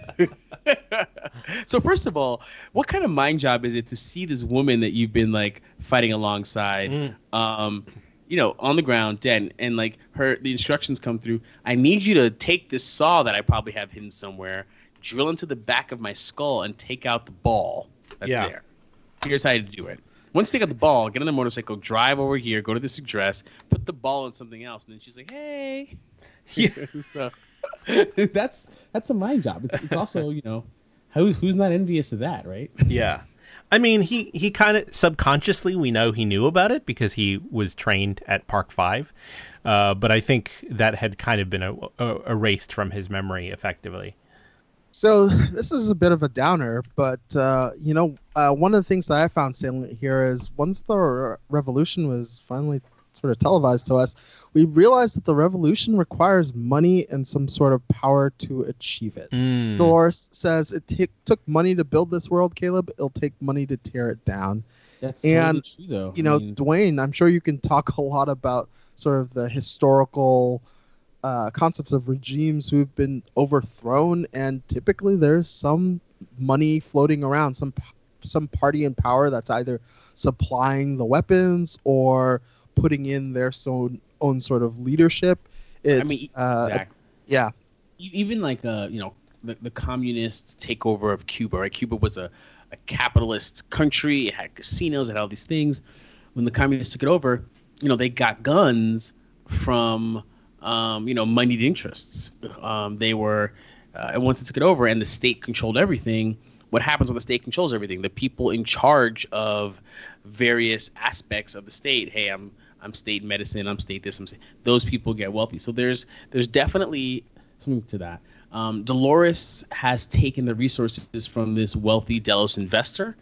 So first of all, what kind of mind job is it to see this woman that you've been like fighting alongside, Mm. um, you know, on the ground, dead, and like her the instructions come through. I need you to take this saw that I probably have hidden somewhere, drill into the back of my skull, and take out the ball that's Yeah. there. Here's how to do it. Once you take out the ball, get on the motorcycle, drive over here, go to this address, put the ball in something else, and then she's like, "Hey." Yeah. So that's that's a mind job. It's, it's also, you know, who who's not envious of that, right? Yeah. I mean, he, he kind of subconsciously, we know he knew about it because he was trained at Park Five. Uh, but I think that had kind of been a, a, erased from his memory effectively. So this is a bit of a downer, but uh, you know, uh, one of the things that I found salient here is once the re- revolution was finally sort of televised to us, we realized that the revolution requires money and some sort of power to achieve it. Mm. Dolores says it t- took money to build this world, Caleb. It'll take money to tear it down. That's And, totally true, though. You know, I mean, Dwayne, I'm sure you can talk a lot about sort of the historical uh, concepts of regimes who've been overthrown, and typically there's some money floating around, some some party in power that's either supplying the weapons or putting in their own, own sort of leadership. It's, I mean, uh, exactly. yeah. E- Even like uh, you know, the, the communist takeover of Cuba, right? Cuba was a, a capitalist country. It had casinos, it had all these things. When the communists took it over, you know, they got guns from um, you know, moneyed interests. Um, they were, uh, and once they took it over and the state controlled everything, what happens when the state controls everything? The people in charge of various aspects of the state, hey, I'm I'm state medicine, I'm state this, I'm state, those people get wealthy. So there's there's definitely something to that. Um, Dolores has taken the resources from this wealthy Delos investor.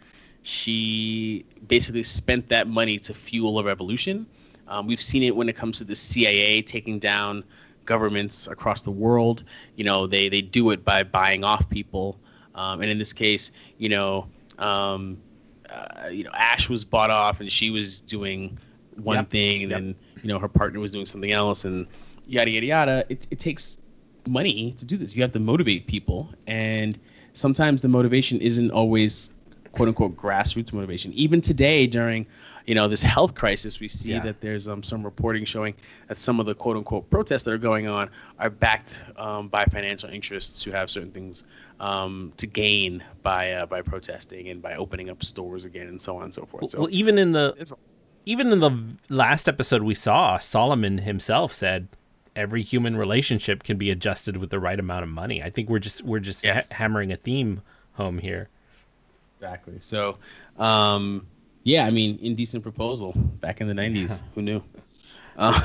She basically spent that money to fuel a revolution. Um, we've seen it when it comes to the C I A taking down governments across the world. You know, they, they do it by buying off people. Um, and in this case, you know, um, uh, you know, Ash was bought off and she was doing one Yep. thing, and Yep. then, you know, her partner was doing something else, and yada, yada, yada. It, it takes money to do this. You have to motivate people. And sometimes the motivation isn't always quote unquote grassroots motivation. Even today during, you know, this health crisis, we see Yeah. that there's um, some reporting showing that some of the quote unquote protests that are going on are backed um, by financial interests who have certain things um, to gain by uh, by protesting and by opening up stores again and so on and so forth. So Well, even in the it's, even in the last episode we saw, Solomon himself said every human relationship can be adjusted with the right amount of money. I think we're just we're just Yes. ha- hammering a theme home here. exactly. So, um, yeah, I mean, Indecent Proposal back in the nineties. Who knew? Uh,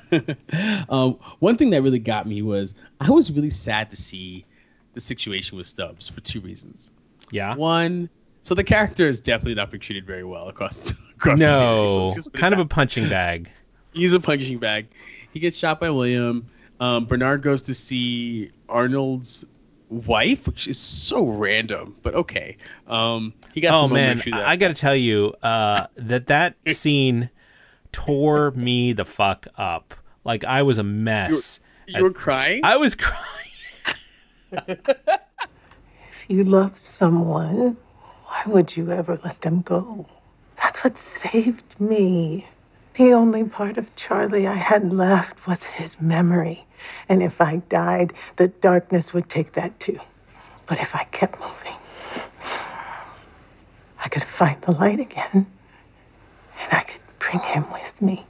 um, one thing that really got me was I was really sad to see the situation with Stubbs for two reasons. Yeah. One, so the character is definitely not being treated very well across, across the series. So No, let's just put it kind of that a punching bag. He's a punching bag. He gets shot by William. Um, Bernard goes to see Arnold's wife, which is so random, but okay. Um, he got Oh some man, momentary that- I, I got to tell you uh, that that scene tore me the fuck up. Like I was a mess. You were crying? I was crying. If you love someone, why would you ever let them go? That's what saved me. The only part of Charlie I had left was his memory. And if I died, the darkness would take that too. But if I kept moving, I could find the light again, and I could bring him with me.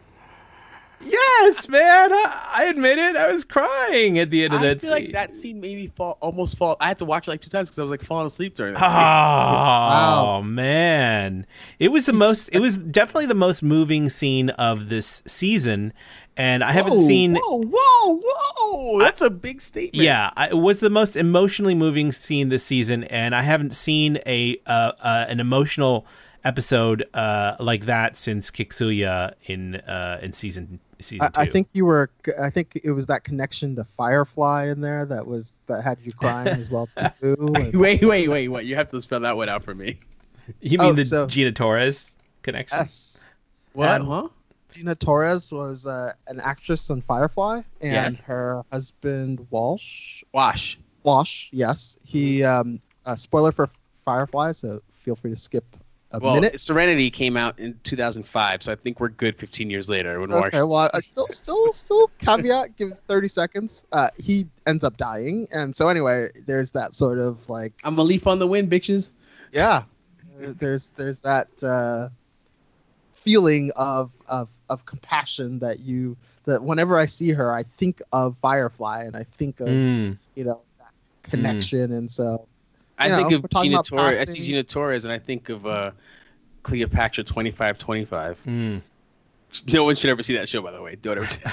Yes, man. I, I admit it. I was crying at the end of I that feel scene. like that scene made me fall, almost fall. I had to watch it like two times because I was like falling asleep during that Oh scene. Wow. man, it was the most. It was definitely the most moving scene of this season, and I haven't Whoa, seen. Whoa, whoa, whoa! That's a big statement. Yeah, I, it was the most emotionally moving scene this season, and I haven't seen a uh, uh, an emotional episode uh, like that since Kiksuya in uh, in season season I, I two. think you were. I think it was that connection to Firefly in there that was that had you crying as well too. And- Wait, wait, wait, what? You have to spell that one out for me. You mean Oh, the so- Gina Torres connection? yes. What? And Huh? Gina Torres was uh, an actress on Firefly, and Yes. her husband Walsh. Wash. Walsh, yes. He. Um, uh, spoiler for Firefly, so feel free to skip a Well, minute. Serenity came out in two thousand five, so I think we're good fifteen years later. When Wash. Okay, well, I still, still, still caveat. Give it thirty seconds. Uh, he ends up dying, and so anyway, there's that sort of like, I'm a leaf on the wind, bitches. yeah, there's there's that uh, feeling of of of compassion that you that whenever I see her, I think of Firefly, and I think of Mm. you know that connection, and so I You think know, of we're talking Gina about Torres. I see passing- Gina Torres, and I think of uh, Cleopatra twenty-five twenty-five. Mm. No one should ever see that show, by the way. Don't ever see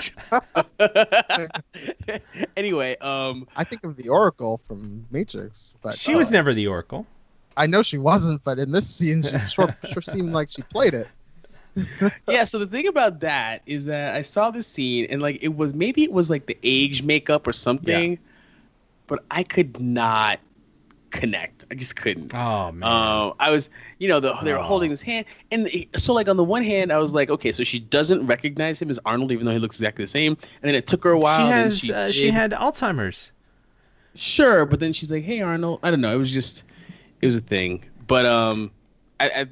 that show. Anyway, um, I think of the Oracle from Matrix. But She was uh, never the Oracle. I know she wasn't, but in this scene, she sure, sure seemed like she played it. yeah. So the thing about that is that I saw this scene, and like it was maybe it was like the age makeup or something, but I could not connect. I just couldn't. Oh man. Um, I was, you know, the, they were Oh. holding his hand, and he- so like on the one hand, I was like, okay, so she doesn't recognize him as Arnold, even though he looks exactly the same. And then it took her a while. she and then has. she, uh, she did- had Alzheimer's. sure, but then she's like, hey Arnold. I don't know. It was just, it was a thing. But um, I, I,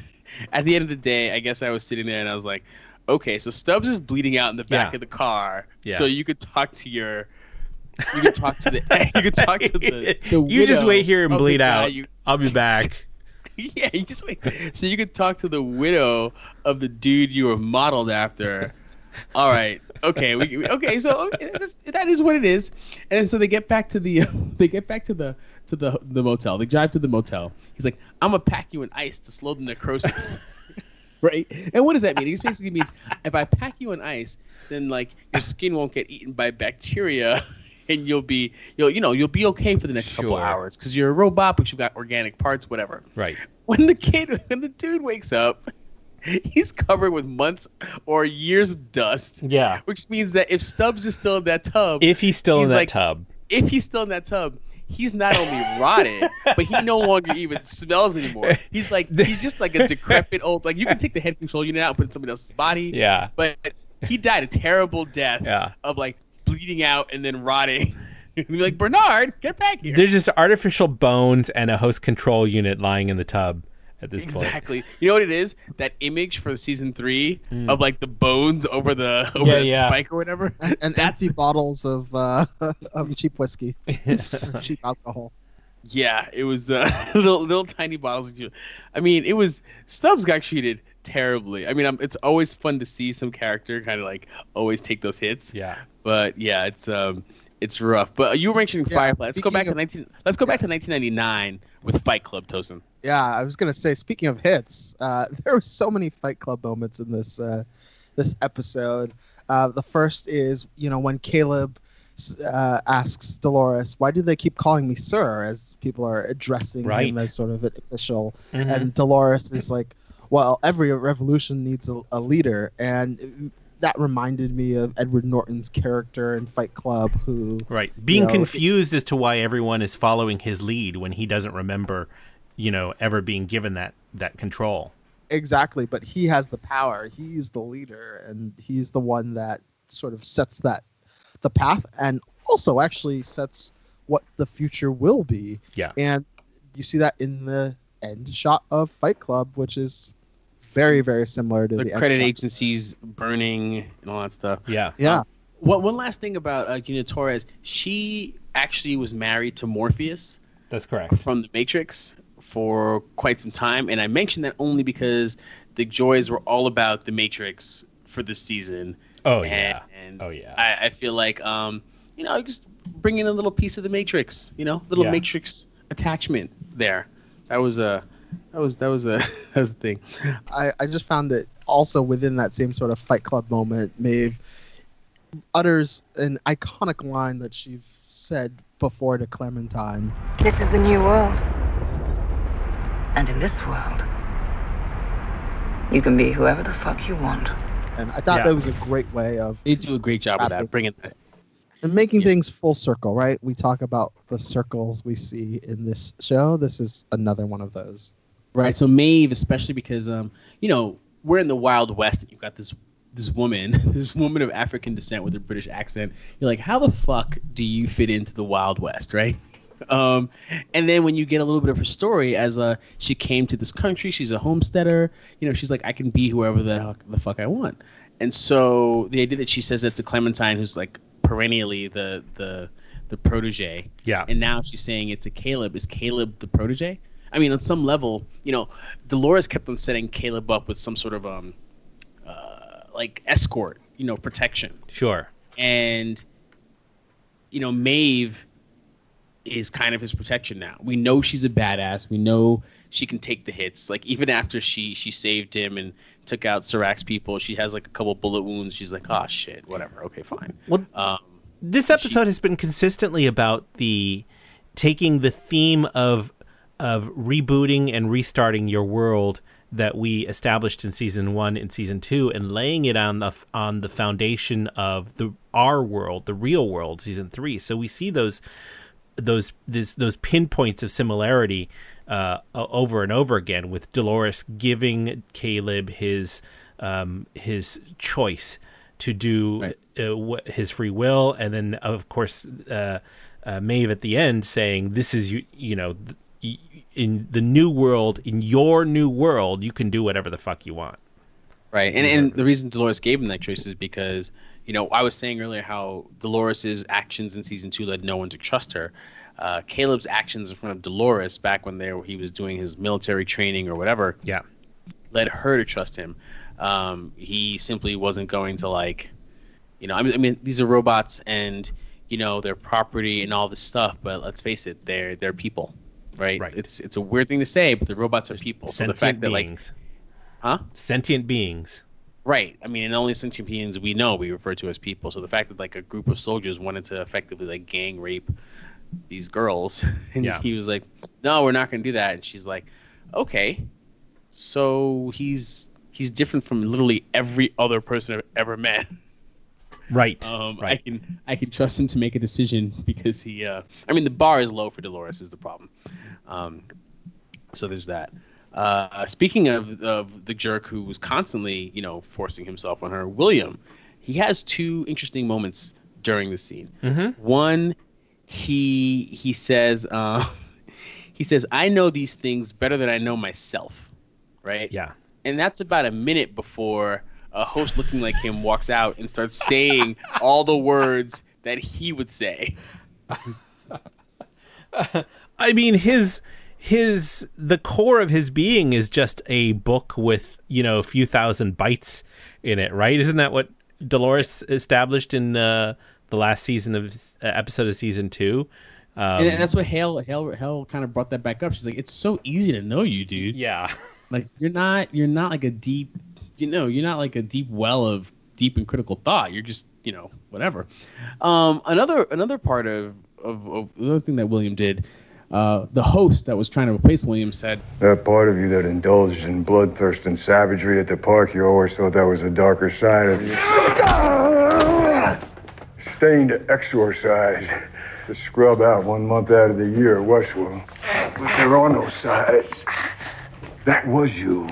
at the end of the day, I guess I was sitting there and I was like, okay, so Stubbs is bleeding out in the back Yeah. of the car, Yeah. so you could talk to your. You could talk to the. You could talk to the. the You just widow wait here and of the bleed guy out. You, I'll be back. yeah, you just wait. So you could talk to the widow of the dude you were modeled after. All right. Okay. We, we- okay. So okay, that's- that is what it is. And so they get back to the. They get back to the to the the motel. They drive to the motel. He's like, "I'm gonna pack you in ice to slow the necrosis." Right. And what does that mean? It basically means if I pack you in ice, then like your skin won't get eaten by bacteria. And you'll be, you'll, you know, you'll be okay for the next couple Sure. hours because you're a robot, but you've got organic parts, whatever. Right. When the kid, when the dude wakes up, he's covered with months or years of dust. Yeah. Which means that if Stubbs is still in that tub, If he's still He's in that like- tub. if he's still in that tub, he's not only rotted, but he no longer even smells anymore. He's like, he's just like a decrepit old. Like you can take the head control unit out and put it in somebody else's body. Yeah. But he died a terrible death Yeah. of like bleeding out and then rotting. You'd be like, Bernard, get back here. There's just artificial bones and a host control unit lying in the tub at this point. Exactly. You know what it is? That image for season three of like the bones over the over Yeah, that yeah. spike or whatever. And, and That's- empty bottles of uh, of cheap whiskey, cheap alcohol. Yeah, it was uh, little little tiny bottles. Of, I mean, it was Stubbs got treated terribly. I mean, I'm, it's always fun to see some character kind of like always take those hits. Yeah. But yeah, it's um it's rough. But you were mentioning Yeah, Firefly. Let's go speaking back to of- nineteen. Let's go back to nineteen ninety-nine with Fight Club, Tosin. Yeah, I was gonna say. Speaking of hits, uh, there were so many Fight Club moments in this uh, this episode. Uh, the first is, you know, when Caleb uh, asks Dolores, "Why do they keep calling me sir?" As people are addressing Right. him as sort of an official, Mhm. and Dolores is like, "Well, every revolution needs a, a leader," and that reminded me of Edward Norton's character in Fight Club, who Right. Being know, it- confused as to why everyone is following his lead when he doesn't remember, you know, ever being given that, that control. Exactly, but he has the power. He's the leader, and he's the one that sort of sets that the path, and also actually sets what the future will be. Yeah. And you see that in the end shot of Fight Club, which is very, very similar to the, The end credit shot. agencies burning and all that stuff. Yeah. Yeah, One one last thing about uh, Gina Torres. She actually was married to Morpheus. That's correct. From the Matrix for quite some time, and I mentioned that only because the Joys were all about the Matrix for this season. Oh and, yeah. And oh yeah. I, I feel like um, you know, just bring in a little piece of the Matrix. You know, little Yeah. Matrix attachment there. That was a, that was that was a that was a thing. I, I just found it also within that same sort of Fight Club moment, Maeve utters an iconic line that she's said before to Clementine. This is the new world. And in this world, you can be whoever the fuck you want. And I thought Yeah. that was a great way of They do a great job with that, bringing that. and making Yeah. things full circle, right? We talk about the circles we see in this show. This is another one of those. Right. So Maeve, especially because um, you know, we're in the Wild West. And you've got this this woman, this woman of African descent with a British accent. You're like, how the fuck do you fit into the Wild West, right? Um, and then when you get a little bit of her story, as uh, she came to this country, she's a homesteader. You know, she's like, I can be whoever the fuck, the fuck I want. And so the idea that she says that to Clementine, who's like perennially the the the protege, Yeah. and now she's saying it to Caleb. Is Caleb the protege? I mean, on some level, you know, Dolores kept on setting Caleb up with some sort of um, uh, like escort, you know, protection. Sure. And you know, Maeve is kind of his protection now. We know she's a badass. We know she can take the hits. Like even after she she saved him and took out Sirac's people, she has like a couple bullet wounds. She's like, oh shit, whatever. Okay, fine. Well, Um, this episode has been consistently about the taking the theme of of rebooting and restarting your world that we established in season one and season two, and laying it on the on the foundation of the our world, the real world, season three. So we see those those this, those pinpoints of similarity uh, over and over again, with Dolores giving Caleb his um, his choice to do Right. uh, wh- his free will, and then of course uh, uh, Maeve at the end saying, "This is you, you know." Th- in the new world, in your new world, you can do whatever the fuck you want. Right, and and the reason Dolores gave him that choice is because, you know, I was saying earlier how Dolores's actions in season two led no one to trust her. Uh, Caleb's actions in front of Dolores back when there he was doing his military training or whatever Yeah. led her to trust him. Um, he simply wasn't going to, like, you know, I mean, I mean, these are robots and, you know, they're property and all this stuff, but let's face it, they're they're people, right? Right. It's it's a weird thing to say, but the robots are people. So the Sentient fact that, like, beings. huh? Sentient beings. Right. I mean, and the only sentient beings we know we refer to as people. So the fact that like a group of soldiers wanted to effectively like gang rape these girls, and Yeah. he was like, "No, we're not going to do that." And she's like, "Okay." So he's he's different from literally every other person I've ever met. Right. Um, I right. can I can trust him to make a decision because he. Uh, I mean, the bar is low for Dolores is the problem. Um, so there's that. Uh, speaking of of the jerk who was constantly, you know, forcing himself on her, William, he has two interesting moments during the scene. Mm-hmm. One, he he says uh, he says, "I know these things better than I know myself," right? Yeah. And that's about a minute before a host looking like him walks out and starts saying all the words that he would say. I mean, his his the core of his being is just a book with, you know, a few thousand bytes in it, right? Isn't that what Dolores established in uh, the last season of uh, episode of season two? Um, And that's what Hale Hale Hale kind of brought that back up. She's like, "It's so easy to know you, dude. yeah. Like you're not you're not like a deep, you know, you're not like a deep well of deep and critical thought. You're just, you know, whatever." Um, another another part of of, of another thing that William did. Uh, the host that was trying to replace William said, That part of you that indulged in bloodthirst and savagery at the park, you always thought that was a darker side of you. Staying to exorcise, to scrub out one month out of the year at Westworld. But there are no sides. That was you.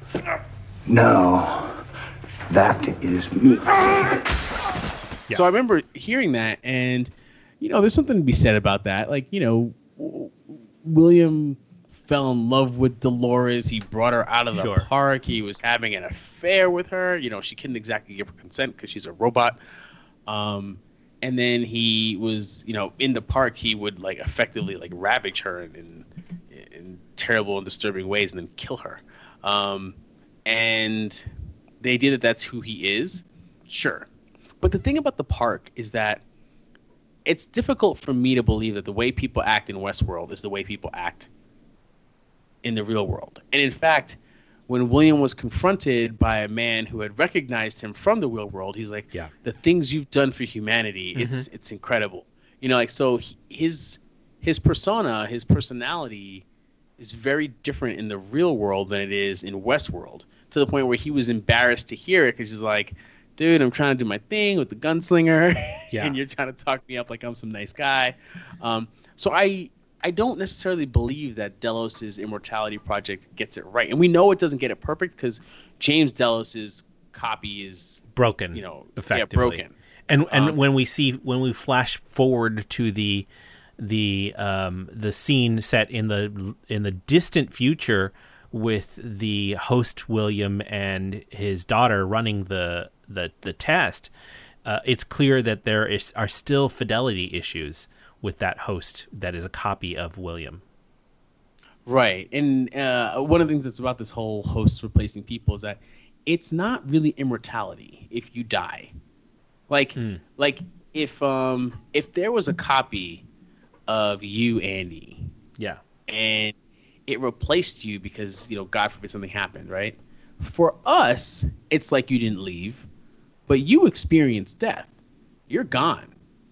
No, that is me. So I remember hearing that, and you know, there's something to be said about that. Like, you know, w- William fell in love with Dolores. He brought her out of the Sure. park. He was having an affair with her. You know, she couldn't exactly give her consent because she's a robot. Um, and then he was, you know, in the park. He would like effectively like ravage her in in, in terrible and disturbing ways, and then kill her. Um, and the idea that that's who he is, sure. But the thing about the park is that it's difficult for me to believe that the way people act in Westworld is the way people act in the real world. And in fact, when William was confronted by a man who had recognized him from the real world, he's like, yeah. the things you've done for humanity, Mm-hmm. it's it's incredible. You know, like, so he, his his persona, his personality is very different in the real world than it is in Westworld, to the point where he was embarrassed to hear it because he's like, dude, I'm trying to do my thing with the gunslinger, yeah. and you're trying to talk me up like I'm some nice guy. Um, so I I don't necessarily believe that Delos's Immortality Project gets it right, and we know it doesn't get it perfect because James Delos's copy is broken, you know, effectively. yeah, broken. And and Um, when we see when we flash forward to the the um, the scene set in the in the distant future with the host William and his daughter running the the the test, uh, it's clear that there is are still fidelity issues with that host that is a copy of William. Right. And uh, one of the things that's about this whole host replacing people is that it's not really immortality if you die. Like, Mm. like if um if there was a copy of you, Andy, Yeah. and it replaced you because, you know, God forbid something happened, right? For us, it's like you didn't leave, but you experienced death. You're gone.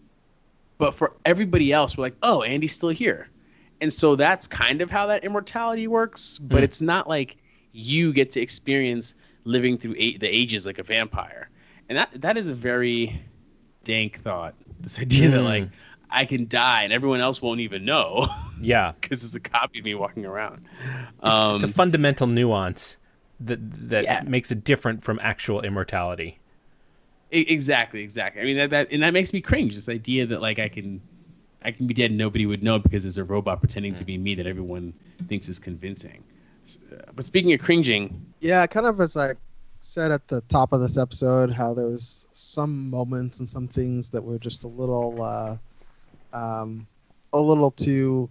But for everybody else, we're like, oh, Andy's still here. And so that's kind of how that immortality works, but Mm. it's not like you get to experience living through a- the ages like a vampire. And that that is a very dank thought, this idea that, Mm. like, I can die and everyone else won't even know Yeah. because there's a copy of me walking around. Um, It's a fundamental nuance that that Yeah. makes it different from actual immortality. e- exactly, exactly. I mean, that, that and that makes me cringe. This idea that, like, I can I can be dead and nobody would know because there's a robot pretending to be me that everyone thinks is convincing. Uh, But speaking of cringing, Yeah, kind of as I said at the top of this episode, how there was some moments and some things that were just a little, uh, um, a little too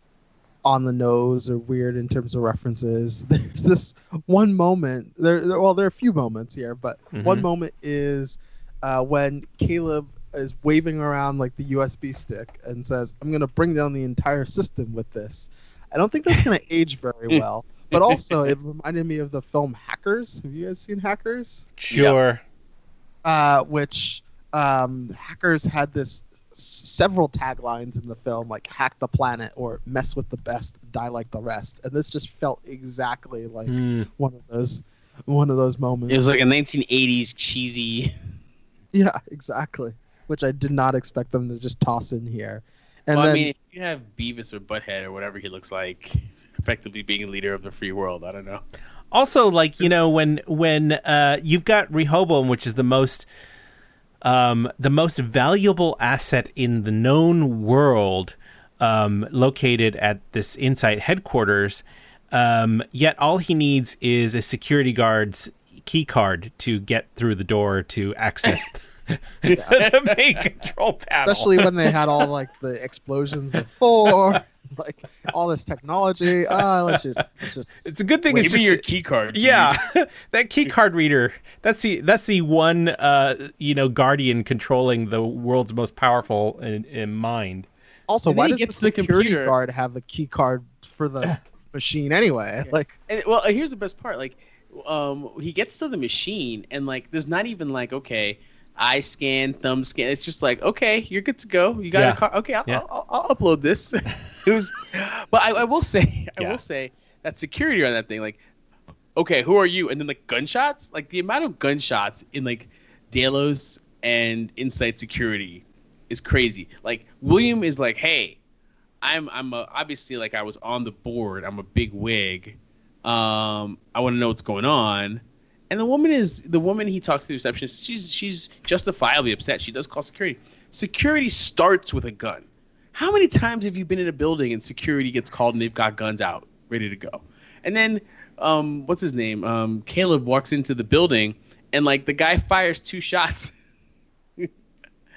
on the nose or weird in terms of references. There's this one moment. There, well, there are a few moments here, but Mhm. one moment is uh, when Caleb is waving around like the U S B stick and says, "I'm going to bring down the entire system with this." I don't think that's going to age very well. But also, it reminded me of the film Hackers. Have you guys seen Hackers? Sure. Uh, which um, Hackers had this s- several taglines in the film, like "hack the planet" or "mess with the best, die like the rest," and this just felt exactly like Hmm. one of those one of those moments. it was like a nineteen eighties cheesy. Yeah, exactly. Which I did not expect them to just toss in here. And well, then, I mean, if you have Beavis or Butthead or whatever he looks like, effectively being a leader of the free world, I don't know. Also, like, you know, when when uh, you've got Rehoboam, which is the most um, the most valuable asset in the known world, um, located at this Insight headquarters, um, yet all he needs is a security guard's key card to get through the door to access the main control panel. especially when they had all like the explosions before, like all this technology. Ah, let's just, let's just. It's a good thing. Give It's me just your key card. dude. Yeah, that key card reader. That's the that's the one uh, you know guardian controlling the world's most powerful in, in mind. Also, And why then does he the gets to the security computer. guard have a key card for the machine anyway? Like, And, well, here's the best part. Like, um, he gets to the machine, and like, there's not even like, okay, eye scan, thumb scan. It's just like, okay, you're good to go. You got Yeah. a car. Okay, I'll, Yeah. I'll, I'll upload this. It was, but I, I will say, I Yeah. will say that security on that thing, like, okay, who are you? And then like gunshots, like the amount of gunshots in like Delos and Insight Security is crazy. Like William is like, hey, I'm I'm a, obviously like I was on the board. I'm a big wig. Um, I want to know what's going on. And the woman is the woman he talks to the receptionist. She's she's justifiably upset. She does call security. Security starts with a gun. How many times have you been in a building and security gets called and they've got guns out ready to go? And then um, what's his name? Um, Caleb walks into the building and like the guy fires two shots.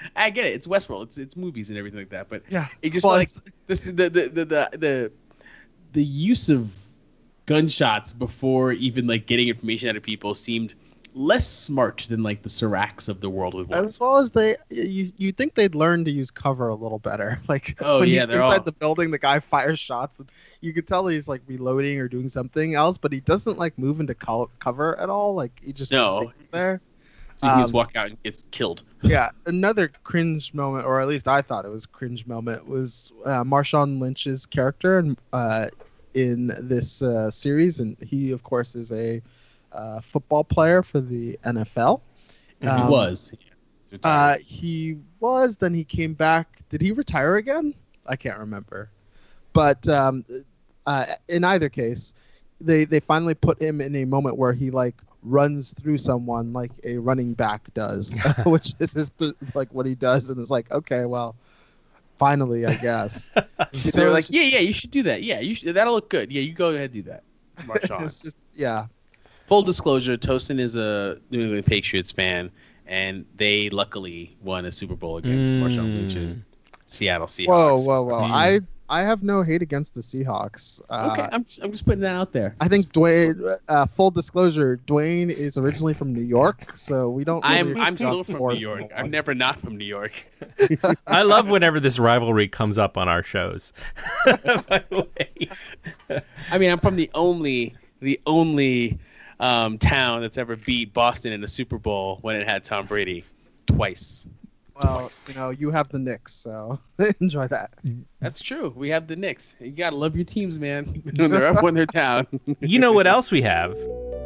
I get it. It's Westworld. It's it's movies and everything like that. But Yeah. it just Well, like it's- this the the, the the the the use of gunshots before even like getting information out of people seemed less smart than like the Seracs of the world would want. As well as they, you you think they'd learn to use cover a little better. Like Oh, when yeah, he's they're inside all- the building, the guy fires shots, and you could tell he's like reloading or doing something else, but he doesn't like move into co- cover at all. Like he just No. stays there. So you can just Um, walk out and gets killed. Yeah, another cringe moment, or at least I thought it was a cringe moment, was uh, Marshawn Lynch's character in, uh, in this uh, series, and he, of course, is a uh, football player for the N F L. he Um, was. Yeah. He's Uh, retired. he was. Then he came back. Did he retire again? I can't remember. But um, uh, in either case, they they finally put him in a moment where he like runs through someone like a running back does, which is his, like what he does, and it's like, okay, well, finally, I guess. they So were it's like, just- yeah, yeah, you should do that. Yeah, you should, that'll look good. Yeah, you go ahead and do that. Marshawn. It's just yeah. Full disclosure, Tosin is a New England Patriots fan, and they luckily won a Super Bowl against Mm. Marshawn Lynch and Seattle Seahawks. Whoa, whoa, whoa! Mm. I I have no hate against the Seahawks. Uh, Okay, I'm just, I'm just putting that out there. I think Dwayne. Uh, full disclosure: Dwayne is originally from New York, so we don't. I'm really I'm still talk from forth New York. from I'm one. never not from New York. I love whenever this rivalry comes up on our shows. By the way. I mean, I'm from the only the only um, town that's ever beat Boston in the Super Bowl when it had Tom Brady twice. Well, you know, you have the Knicks, so enjoy that. That's true. We have the Knicks. You gotta love your teams, man. When they're up, when they're down. You know what else we have?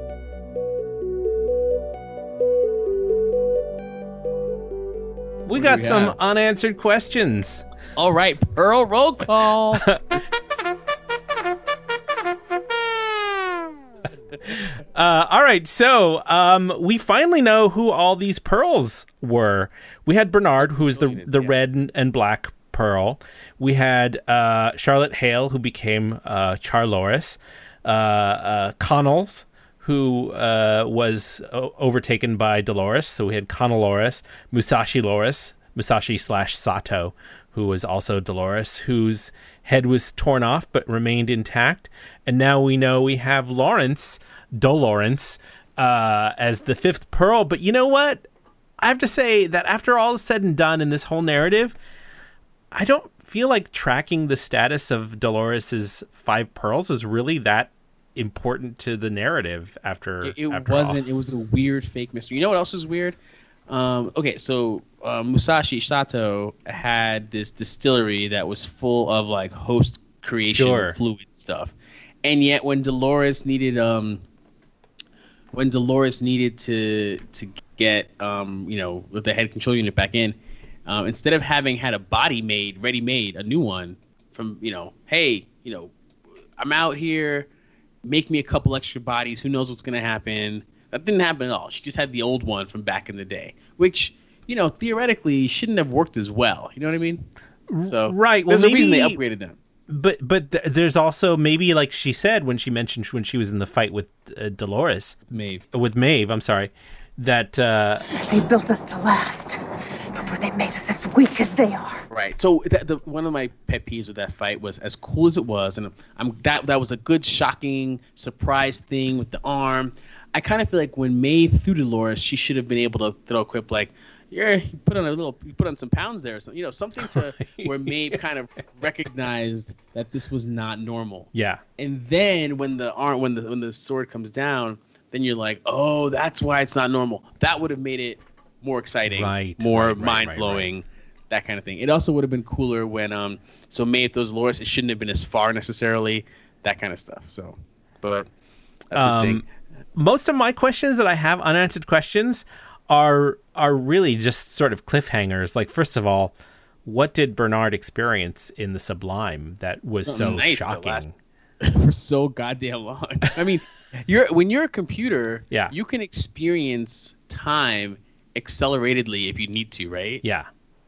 We got we some have? unanswered questions. All right, Pearl, roll call. Uh, all right, so um, we finally know who all these pearls were. We had Bernard, who was the the Yeah. red and, and black pearl. We had uh, Charlotte Hale, who became uh, Charloris. Uh, uh, Connells, who uh, was o- overtaken by Dolores. So we had Connelloris, Musashi Loris, Musashi slash Sato, who was also Dolores, whose head was torn off but remained intact. And now we know we have Lawrence, Dolores, uh, as the fifth pearl. But you know what? I have to say that after all is said and done in this whole narrative, I don't feel like tracking the status of Dolores's five pearls is really that important to the narrative after It, it after all. wasn't. It was a weird fake mystery. You know what else was weird? Um, okay, so uh, Musashi Sato had this distillery that was full of like host creation Sure. fluid stuff, and yet when Dolores needed um, when Dolores needed to to get um, you know, with the head control unit back in, um, instead of having had a body made, ready made, a new one from, you know, hey, you know, I'm out here, make me a couple extra bodies. Who knows what's gonna happen? That didn't happen at all. She just had the old one from back in the day, which, you know, theoretically shouldn't have worked as well. You know what I mean? So right. Well, there's a reason they maybe- upgraded them. But but th- there's also maybe, like she said when she mentioned when she was in the fight with uh, Dolores, Maeve. with Maeve, I'm sorry, that uh, They built us to last before they made us as weak as they are. Right. So that, the, one of my pet peeves with that fight was, as cool as it was, and I'm that that was a good, shocking surprise thing with the arm. I kind of feel like when Maeve threw Dolores, she should have been able to throw a quip like, "Yeah, you put on a little, you put on some pounds there, or something." You know, something to where Maeve kind of recognized that this was not normal. yeah, And then when the arm, when the when the sword comes down, then you're like, "Oh, that's why it's not normal." That would have made it more exciting, Right, more right, right, mind blowing, that kind of thing. It also would have been cooler when um, so Maeve throws Dolores. It shouldn't have been as far necessarily, that kind of stuff. So, but that's the Um, thing. most of my questions that I have, unanswered questions, are are really just sort of cliffhangers. Like, first of all, what did Bernard experience in the Sublime that was so Something nice for the shocking? last- for so goddamn long. I mean, you're when you're a computer, Yeah. you can experience time acceleratedly if you need to, right? Yeah,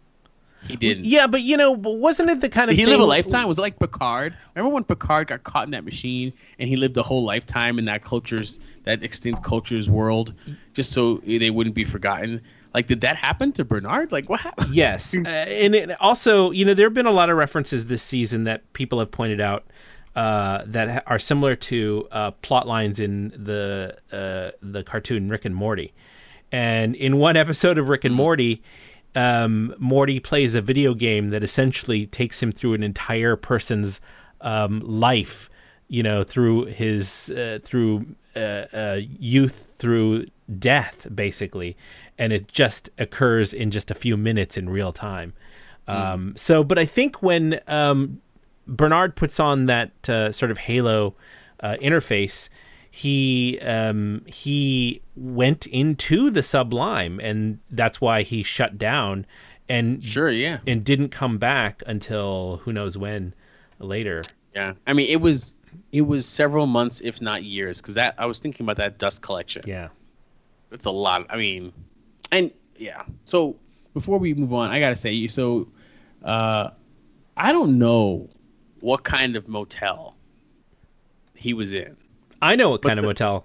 He didn't. yeah, but you know, wasn't it the kind of Did he thing, live a lifetime? Was it like Picard? Remember when Picard got caught in that machine and he lived a whole lifetime in that culture's, that extinct culture's world, just so they wouldn't be forgotten? Like, did that happen to Bernard? Like, what happened? Yes. Uh, and it also, you know, there have been a lot of references this season that people have pointed out uh, that ha- are similar to uh, plot lines in the uh, the cartoon Rick and Morty. And in one episode of Rick and Morty, um, Morty plays a video game that essentially takes him through an entire person's um, life, you know, through his uh, through uh, uh, youth, through death, basically. And it just occurs in just a few minutes in real time. Um, mm. So, but I think when um, Bernard puts on that uh, sort of Halo uh, interface, he um, he went into the Sublime, and that's why he shut down and sure, yeah, and didn't come back until who knows when later. Yeah, I mean, it was it was several months, if not years, because that I was thinking about that dust collection. Yeah, it's a lot. I mean. And yeah, so before we move on, I gotta say, so uh, I don't know what kind of motel he was in. I know what kind the, of motel,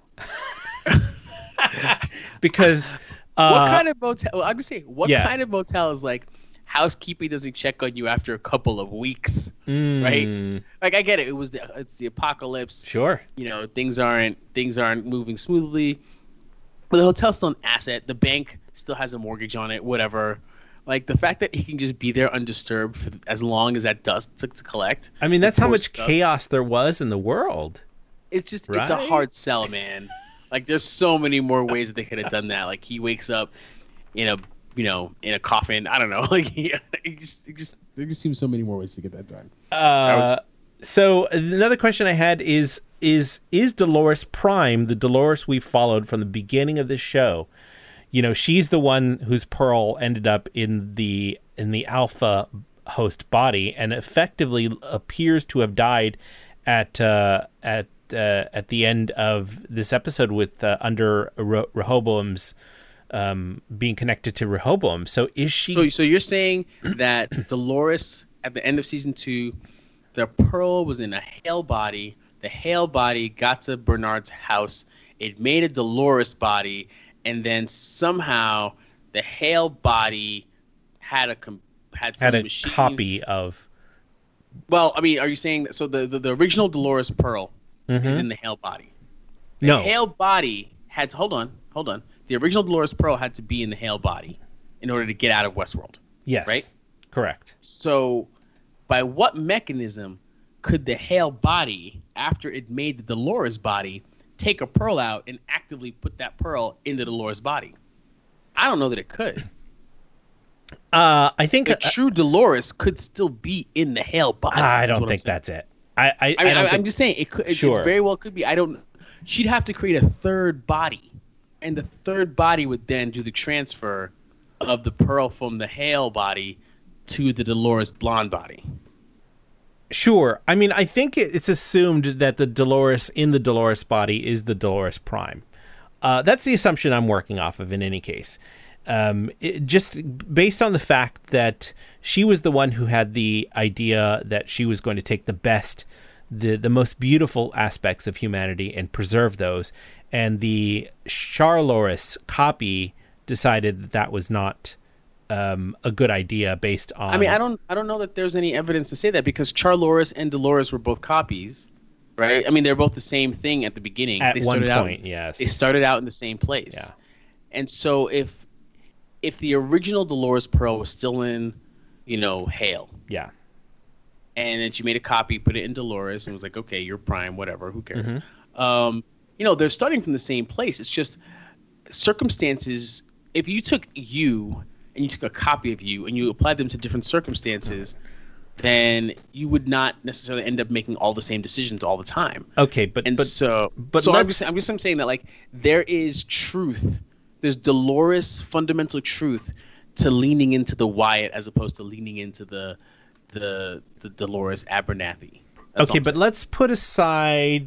because uh, what kind of motel? Well, I'm just saying, what yeah. kind of motel is like housekeeping doesn't check on you after a couple of weeks, mm. right? Like I get it, it was the it's the apocalypse. Sure, you know things aren't things aren't moving smoothly, but the hotel's still an asset. The bank still has a mortgage on it, whatever. Like the fact that he can just be there undisturbed for as long as that dust took to collect. I mean, that's how much stuff. chaos there was in the world. It's just, right? It's a hard sell, man. Like there's so many more ways that they could have done that. Like he wakes up in a, you know, in a coffin. I don't know. Like he, it just, it just, there just seems so many more ways to get that done. Uh, so another question I had is, is, is Dolores Prime the Dolores we followed from the beginning of this show? You know, she's the one whose pearl ended up in the in the alpha host body, and effectively appears to have died at uh, at uh, at the end of this episode with uh, under Re- Rehoboam's um, being connected to Rehoboam. So is she? So, so you're saying that Dolores at the end of season two, the pearl was in a Hale body. The Hale body got to Bernard's house. It made a Dolores body. And then somehow the Hale body had a com- had, some had a machine. copy of. Well, I mean, are you saying that? So the, the, the original Dolores Pearl mm-hmm. is in the Hale body. The no, Hale body had to hold on, hold on. The original Dolores Pearl had to be in the Hale body in order to get out of Westworld. Yes, right. Correct. So, by what mechanism could the Hale body, after it made the Dolores body, take a pearl out and actively put that pearl into Dolores' body? I don't know that it could. Uh, I think the uh, true Dolores could still be in the Hale body. I don't think that's it. I, I, I, mean, I don't I, think... I'm just saying it could. It, sure. it very well could be. I don't. She'd have to create a third body, and the third body would then do the transfer of the pearl from the Hale body to the Dolores blonde body. Sure. I mean, I think it's assumed that the Dolores in the Dolores body is the Dolores Prime. Uh, that's the assumption I'm working off of in any case. Um, it, just based on the fact that she was the one who had the idea that she was going to take the best, the, the most beautiful aspects of humanity and preserve those. And the Charloris copy decided that that was not Um, a good idea based on. I mean, I don't, I don't know that there's any evidence to say that because Charloris and Dolores were both copies, right? I mean, they're both the same thing at the beginning. At they one started point, out, yes. They started out in the same place. Yeah. And so if, if the original Dolores Pearl was still in, you know, Hale. Yeah. And then she made a copy, put it in Dolores, and was like, okay, you're Prime, whatever, who cares? Mm-hmm. Um, you know, they're starting from the same place. It's just circumstances. If you took you and you took a copy of you and you applied them to different circumstances, then you would not necessarily end up making all the same decisions all the time. Okay, but and but, so, but so I'm let's... just, I'm just I'm saying that like there is truth, there's Dolores fundamental truth to leaning into the Wyatt as opposed to leaning into the the the Dolores Abernathy. That's okay, but let's put aside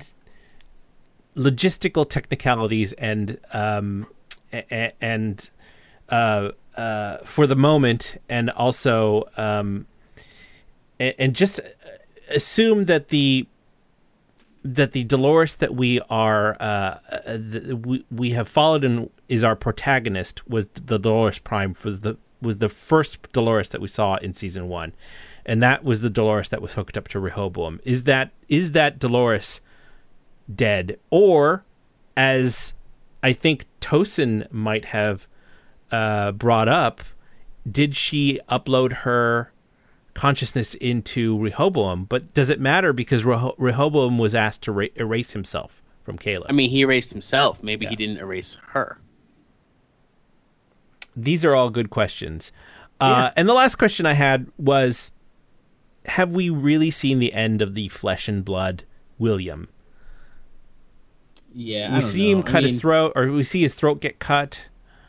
logistical technicalities and um and. and uh Uh, for the moment, and also, um, and, and just assume that the that the Dolores that we are uh, uh, the, we we have followed and is our protagonist was the Dolores Prime was the was the first Dolores that we saw in season one, and that was the Dolores that was hooked up to Rehoboam. Is that is that Dolores dead, or as I think Tosin might have uh, brought up, did she upload her consciousness into Rehoboam? But does it matter because Reho- Rehoboam was asked to ra- erase himself from Caleb? I mean, he erased himself. Maybe Yeah. he didn't erase her. These are all good questions. Uh, Yeah. And the last question I had was, have we really seen the end of the flesh and blood William? Yeah, I We don't see him know. I cut his mean, throat, or we see his throat get cut.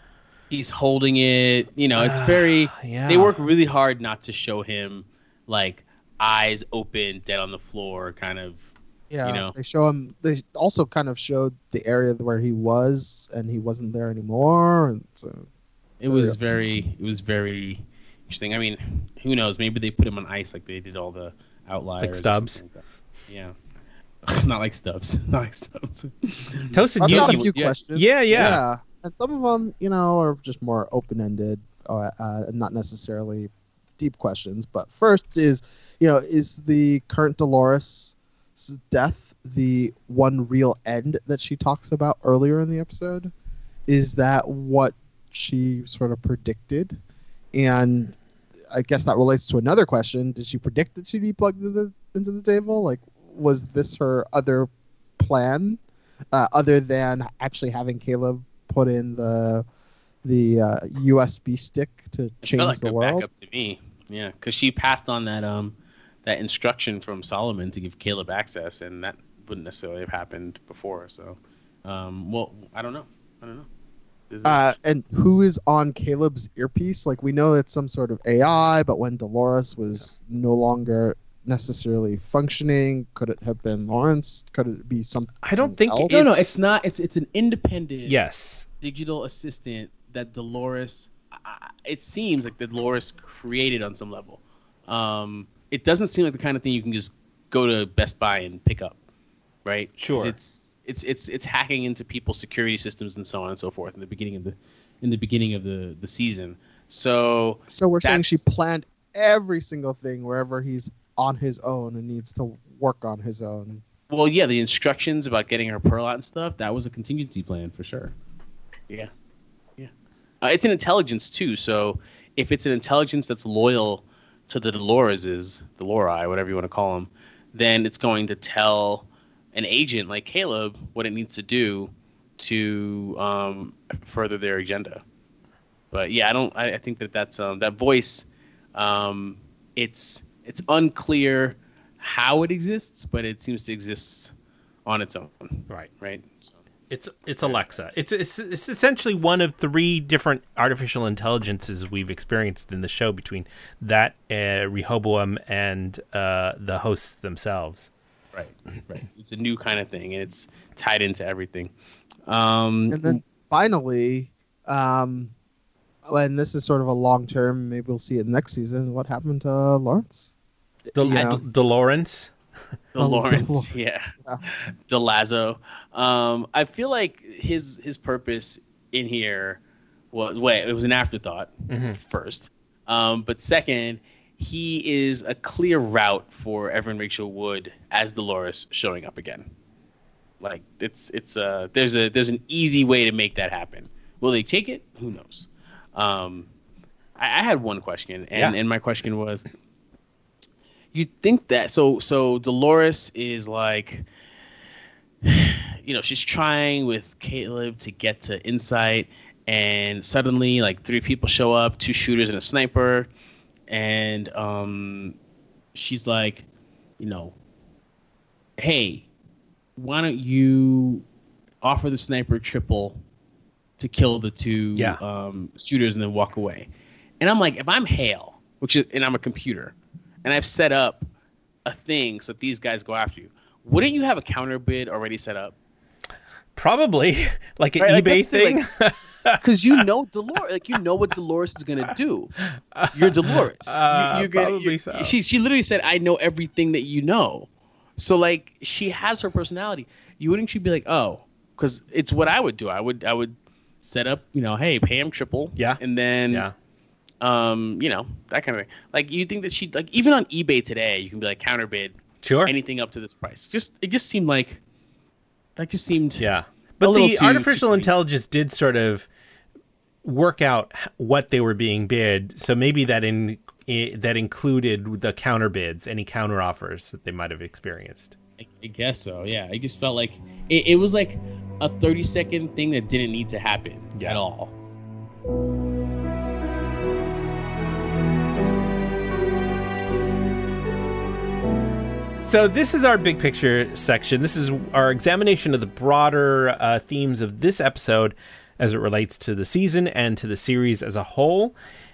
He's holding it. You know, it's very. yeah. They work really hard not to show him like eyes open, dead on the floor, kind of. Yeah, You know. they show him. They also kind of showed the area where he was, and he wasn't there anymore. And so, It was very. It was very interesting. I mean, who knows? Maybe they put him on ice like they did all the outliers. Like or Stubbs? something like that. Yeah. Not like Stubbs. Not like Stubbs. Tosin, I've you, got a you- few yeah. questions. Yeah, yeah. and some of them, you know, are just more open-ended, uh, uh, and not necessarily deep questions. But first is, you know, is the current Dolores' death the one real end that she talks about earlier in the episode? Is that what she sort of predicted? And I guess that relates to another question. Did she predict that she'd be plugged into the, into the table? Like, was this her other plan, uh, other than actually having Caleb put in the the uh, U S B stick to It change felt like the a world? backup to me. Yeah, because she passed on that um that instruction from Solomon to give Caleb access, and that wouldn't necessarily have happened before. So, um, well, I don't know. I don't know. Is it- Uh, and who is on Caleb's earpiece? Like, we know it's some sort of A I, but when Dolores was no longer necessarily functioning, could it have been Lawrence? Could it be something I don't think else? no, no, it's- it's not. It's it's an independent yes. digital assistant that Dolores. I- it seems like that Dolores created on some level. Um, it doesn't seem like the kind of thing you can just go to Best Buy and pick up, right? 'Cause Sure. It's it's it's it's hacking into people's security systems and so on and so forth in the beginning of the in the beginning of the the season. So So we're saying she That's- planned every single thing wherever he's on his own and needs to work on his own. well, yeah, the instructions about getting her pearl out and stuff, that was a contingency plan for sure. Yeah. Yeah. Uh, it's an intelligence too, so if it's an intelligence that's loyal to the Doloreses, Dolori, whatever you want to call them, then it's going to tell an agent like Caleb what it needs to do to um, further their agenda. But yeah, I don't. I, I think that that's um, that voice. Um, it's it's unclear how it exists, but it seems to exist on its own. Right. Right. So, It's it's Alexa. It's, it's it's essentially one of three different artificial intelligences we've experienced in the show between that uh, Rehoboam and uh, the hosts themselves. right. Right. It's a new kind of thing, and it's tied into everything. Um, And then finally, um, and this is sort of a long term, maybe we'll see it next season. What happened to Lawrence? Del- You know? D- Dolorence. The Oh, Lawrence, Del- yeah, Yeah. Delazzo. Um, I feel like his his purpose in here was wait, it was an afterthought Mhm. first, um, but second, he is a clear route for Evan Rachel Wood as Dolores showing up again. Like it's it's uh there's a there's an easy way to make that happen. Will they take it? Who knows? Um, I, I had one question, and Yeah. and my question was. You'd think that so so Dolores is like you know she's trying with Caleb to get to Insight, and suddenly like three people show up, two shooters and a sniper, and um she's like, you know, hey, why don't you offer the sniper triple to kill the two Yeah. um shooters and then walk away. And I'm like, if I'm Hale, which is and I'm a computer, and I've set up a thing so that these guys go after you, wouldn't you have a counter bid already set up? Probably like an Right, like, eBay that's the thing. Because you know Dolores, like you know what Dolores is gonna do. You're Dolores. Uh, you, you're gonna, probably you're- so. She she literally said, "I know everything that you know," So like she has her personality. You wouldn't you be like, oh, because it's what I would do. I would I would set up, you know, hey, pay him triple. Yeah. And then Yeah. um, you know, that kind of thing. Like you think that she like even on eBay today, you can be like counterbid Sure. anything up to this price. Just it just seemed like that just seemed Yeah. But little the too- artificial too- intelligence did sort of work out h- what they were being bid. So maybe that in i- that included the counter bids, any counter offers that they might have experienced. I, I guess so. Yeah, I just felt like it, it was like a thirty second thing that didn't need to happen Yeah. at all. So this is our big picture section. This is our examination of the broader uh, themes of this episode as it relates to the season and to the series as a whole.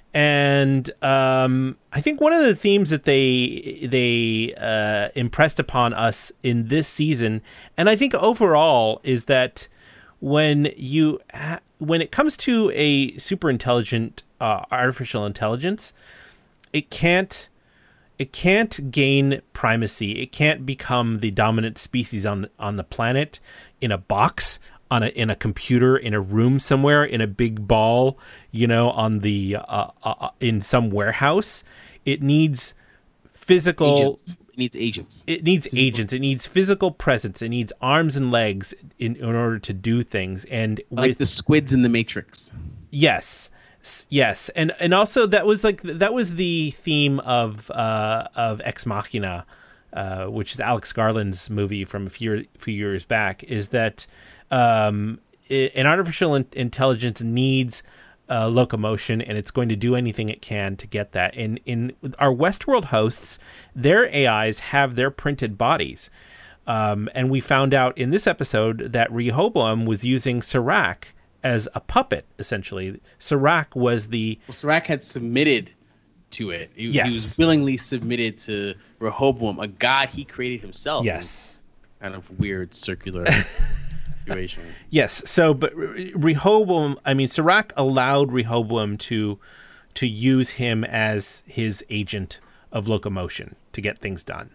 And um, I think one of the themes that they they uh, impressed upon us in this season, and I think overall, is that when you ha- when it comes to a super intelligent uh, artificial intelligence, it can't. It can't gain primacy. It can't become the dominant species on on the planet in a box, on a in a computer, in a room somewhere, in a big ball, you know, on the uh, uh, in some warehouse. It needs physical. Agents. It needs agents. It needs agents. It needs physical presence. It needs arms and legs in, in order to do things. And Like with, the squids in the Matrix. yes. S- Yes, and and also that was like that was the theme of uh, of Ex Machina, uh, which is Alex Garland's movie from a few few years back. Is that um, i- an artificial in- intelligence needs uh, locomotion, and it's going to do anything it can to get that. In in our Westworld hosts, their A Is have their printed bodies, um, and we found out in this episode that Rehoboam was using Serac as a puppet, essentially. Serac was the... Well, Serac had submitted to it. He, Yes. he was willingly submitted to Rehoboam, a god he created himself. Yes. Kind of weird circular situation. Yes. So, but Re- Rehoboam, I mean, Serac allowed Rehoboam to to use him as his agent of locomotion to get things done.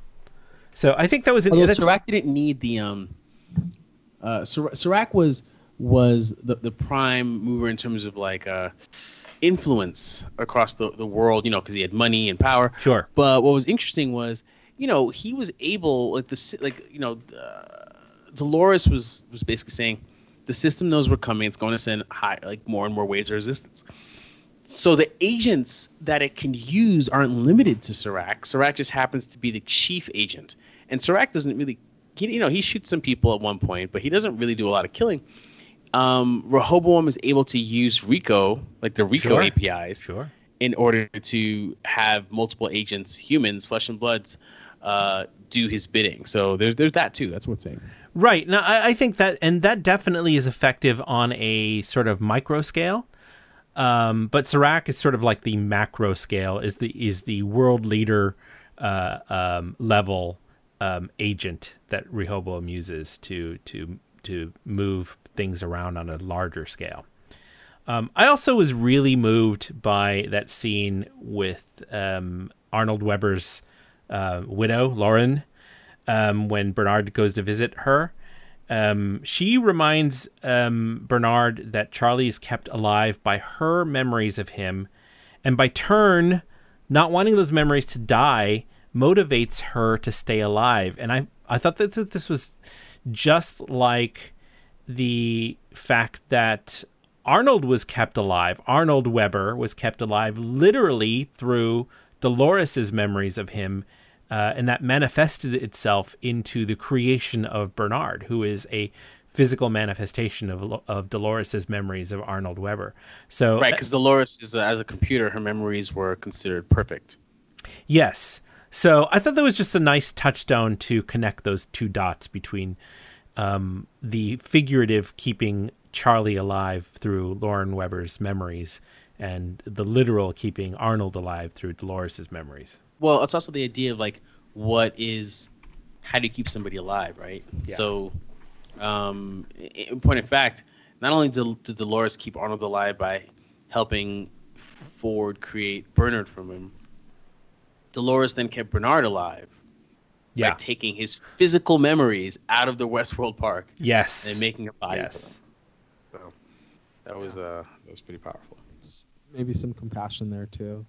So I think that was... An, Although that's- Serac didn't need the... um, uh, Ser- Serac was was the, the prime mover in terms of like uh, influence across the, the world, you know, because he had money and power. Sure. But what was interesting was, you know, he was able, like, the like you know, uh, Dolores was, was basically saying, the system knows we're coming. It's going to send high, like more and more waves of resistance. So the agents that it can use aren't limited to Serac. Serac just happens to be the chief agent. And Serac doesn't really, he, you know, he shoots some people at one point, but he doesn't really do a lot of killing. Um, Rehoboam is able to use Rico, like the Rico Sure. A P Is, Sure. in order to have multiple agents, humans, flesh and bloods, uh, do his bidding. So there's there's that too. That's what it's saying. Right. Now, I, I think that, and that definitely is effective on a sort of micro scale. Um, but Serac is sort of like the macro scale, is the is the world leader uh, um, level um, agent that Rehoboam uses to to to move things around on a larger scale. Um, I also was really moved by that scene with um, Arnold Weber's uh, widow, Lauren, um, when Bernard goes to visit her. Um, she reminds um, Bernard that Charlie is kept alive by her memories of him, and by turn, not wanting those memories to die motivates her to stay alive. And I, I thought that, that this was just like the fact that Arnold was kept alive. Arnold Weber was kept alive literally through Dolores's memories of him, uh, and that manifested itself into the creation of Bernard, who is a physical manifestation of of Dolores's memories of Arnold Weber. So, Right, because Dolores is a, as a computer, her memories were considered perfect. yes. So I thought that was just a nice touchstone to connect those two dots between um, the figurative keeping Charlie alive through Lauren Weber's memories and the literal keeping Arnold alive through Dolores's memories. Well, it's also the idea of like, what is, how do you keep somebody alive, right? Yeah. So, um, in point of fact, not only did, did Dolores keep Arnold alive by helping Ford create Bernard from him, Dolores then kept Bernard alive Yeah. by taking his physical memories out of the Westworld park Yes. and making a body Yes. for them. So that was uh that was pretty powerful. Maybe some compassion there too.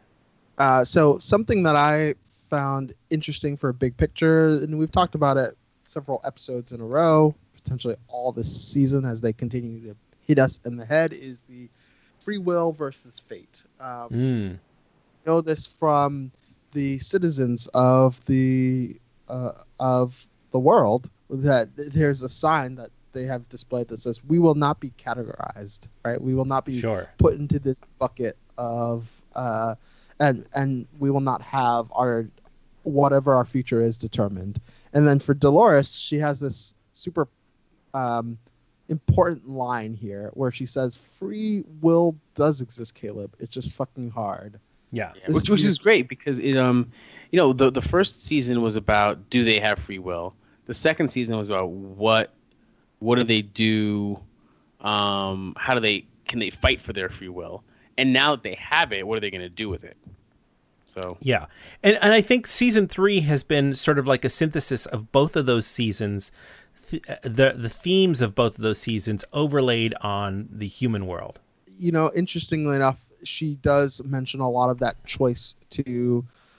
Uh, so something that I found interesting for a big picture, and we've talked about it several episodes in a row, potentially all this season as they continue to hit us in the head, is the free will versus fate. Um, Mm. You know this from the citizens of the uh, of the world, that there's a sign that they have displayed that says, "We will not be categorized." Right? We will not be Sure. put into this bucket of, uh, and and we will not have our whatever our future is determined. And then for Dolores, she has this super um, important line here where she says, "Free will does exist, Caleb. It's just fucking hard." Yeah. Yeah, which which is great because it um you know the the first season was about do they have free will. The second season was about what what do they do, um how do they can they fight for their free will, and now that they have it, what are they going to do with it? So Yeah. And and I think season three has been sort of like a synthesis of both of those seasons, th- the the themes of both of those seasons overlaid on the human world. You know, interestingly enough, she does mention a lot of that choice to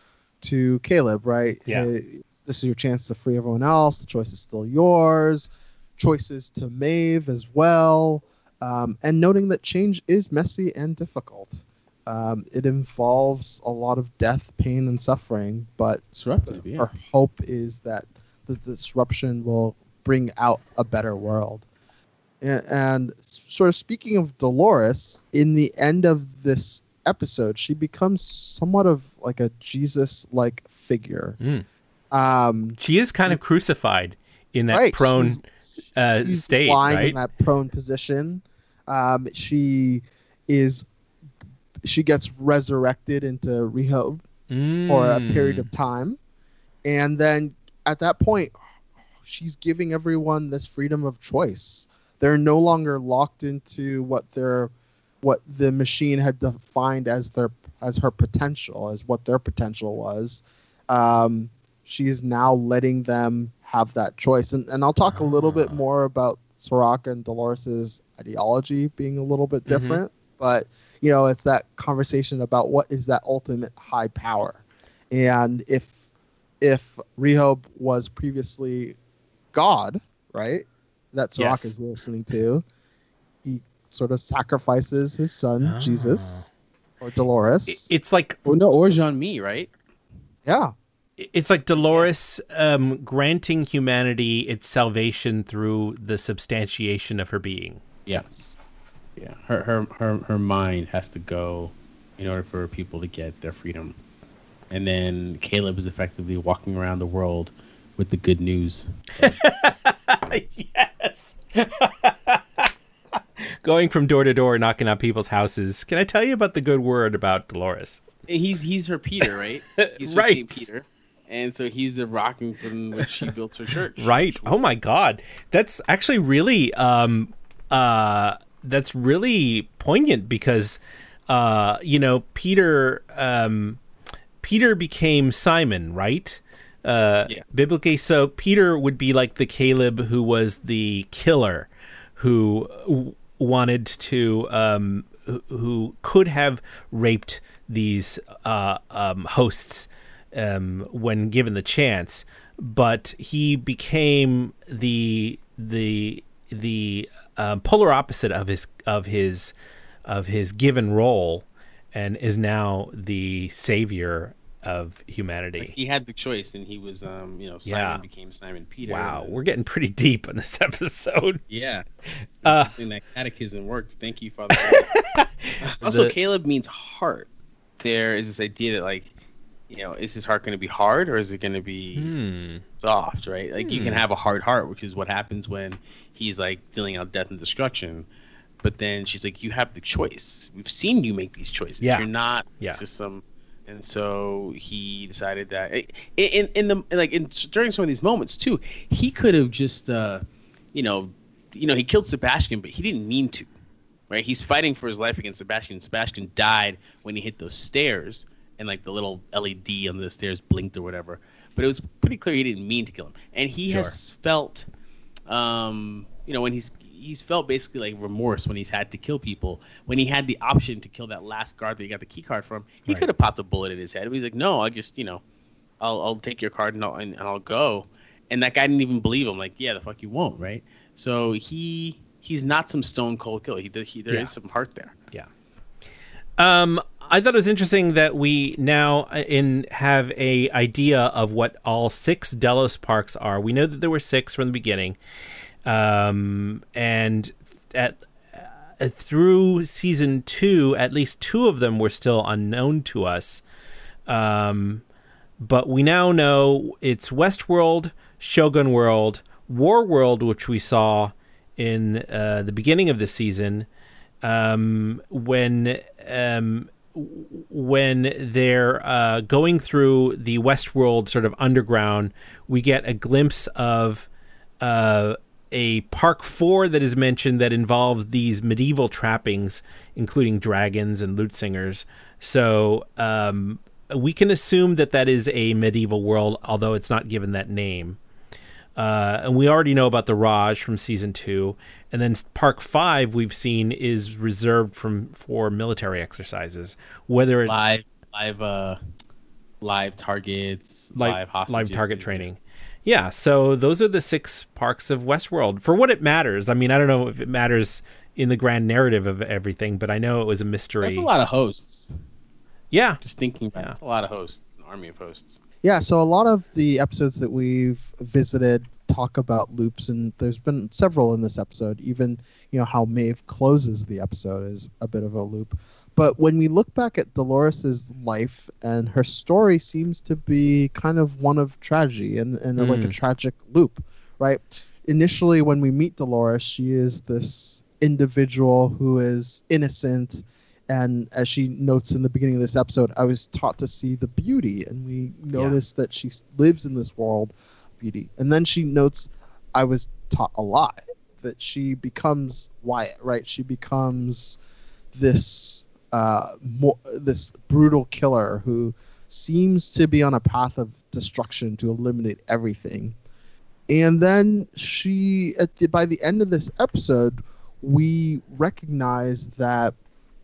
to Caleb, right? Yeah. Hey, this is your chance to free everyone else. The choice is still yours. Choices to Maeve as well. Um, and noting that change is messy and difficult. Um, it involves a lot of death, pain, and suffering, but disruptive, yeah. our hope is that the disruption will bring out a better world. And, and sort of speaking of Dolores, in the end of this episode, she becomes somewhat of like a Jesus-like figure. Mm. Um, She is kind of crucified in that Right, prone she's- uh, she's state, lying right? in that prone position. Um, she is, she gets resurrected into Rehob for a period of time, and then at that point, she's giving everyone this freedom of choice. They're no longer locked into what their what the machine had defined as their as her potential, as what their potential was. Um, she is now letting them have that choice, and and I'll talk a little bit more about Soraka and Dolores's ideology being a little bit different, but you know, it's that conversation about what is that ultimate high power, and if if Rehob was previously God, right? That Soraka Yes. is listening to. He sort of sacrifices his son, Oh. Jesus, or Dolores. It- It's like Oh no, or Jean-Mi, right? yeah. it's like Dolores um, granting humanity its salvation through the substantiation of her being. Yes. Yeah. Her her her her mind has to go in order for people to get their freedom. And then Caleb is effectively walking around the world with the good news. Yes. Going from door to door, knocking on people's houses. Can I tell you about the good word about Dolores? He's he's her Peter, right? He's her Right. Saint Peter. And so he's the rocking from which she built her church. Right. Oh my God. That's actually really um uh that's really poignant because uh you know Peter um Peter became Simon, right? Uh Yeah. Biblically, so Peter would be like the Caleb who was the killer, who w- wanted to um who, who could have raped these uh um hosts um when given the chance, but he became the the the um, polar opposite of his of his of his given role, and is now the savior of humanity. He had the choice, and he was, um, you know, Simon Yeah. became Simon Peter. Wow, and- we're getting pretty deep in this episode. yeah. Uh, And that catechism worked. Thank you, Father. Also, The- Caleb means heart. There is this idea that, like, you know, is his heart going to be hard or is it going to be Hmm. soft, right? Like, you can have a hard heart, which is what happens when he's, like, dealing out death and destruction. But then she's like, you have the choice. We've seen you make these choices. Yeah. You're not Yeah. just some. And so he decided that in in the like in during some of these moments too, he could have just uh, you know, you know, he killed Sebastian, but he didn't mean to, right? He's fighting for his life against Sebastian. Sebastian died when he hit those stairs, and like the little L E D on the stairs blinked or whatever. but it was pretty clear he didn't mean to kill him. And he Sure. has felt, um, you know, when he's he's felt basically like remorse when he's had to kill people. When he had the option to kill that last guard that he got the key card from, he Right. could have popped a bullet in his head. But he's like, no, I just, you know, I'll I'll take your card and I'll, and, and I'll go. And that guy didn't even believe him. Like, yeah, the fuck you won't, right? So he he's not some stone cold killer. He, he there Yeah. is some heart there. Yeah. Um, I thought it was interesting that we now in have a idea of what all six Delos parks are. We know that there were six from the beginning, um, and at uh, through season two, at least two of them were still unknown to us. Um, but we now know it's Westworld, Shogun World, War World, which we saw in uh, the beginning of the season, um, when um, when they're uh, going through the Westworld sort of underground, we get a glimpse of uh, a Park Four that is mentioned that involves these medieval trappings, including dragons and lute singers. So um, we can assume that that is a medieval world, although it's not given that name. Uh, and we already know about the Raj from season two, and then Park Five we've seen is reserved from for military exercises, whether it Live, live, uh, live targets, live, live hostages, live target training. Yeah, so those are the six parks of Westworld. For what it matters, I mean, I don't know if it matters in the grand narrative of everything, but I know it was a mystery. That's a lot of hosts. Yeah, Just thinking about Yeah. it, that's a lot of hosts, an army of hosts. Yeah, so a lot of the episodes that we've visited talk about loops, and there's been several in this episode. Even, you know, how Maeve closes the episode is a bit of a loop. But when we look back at Dolores's life, and her story seems to be kind of one of tragedy and, and like a Mm. tragic loop, right? Initially, when we meet Dolores, she is this individual who is innocent. And as she notes in the beginning of this episode, I was taught to see the beauty, and we notice that she s- lives in this world of beauty. And then she notes, I was taught a lie, that she becomes Wyatt, right? She becomes this uh, more, this brutal killer who seems to be on a path of destruction to eliminate everything. And then she, at the, by the end of this episode, we recognize that,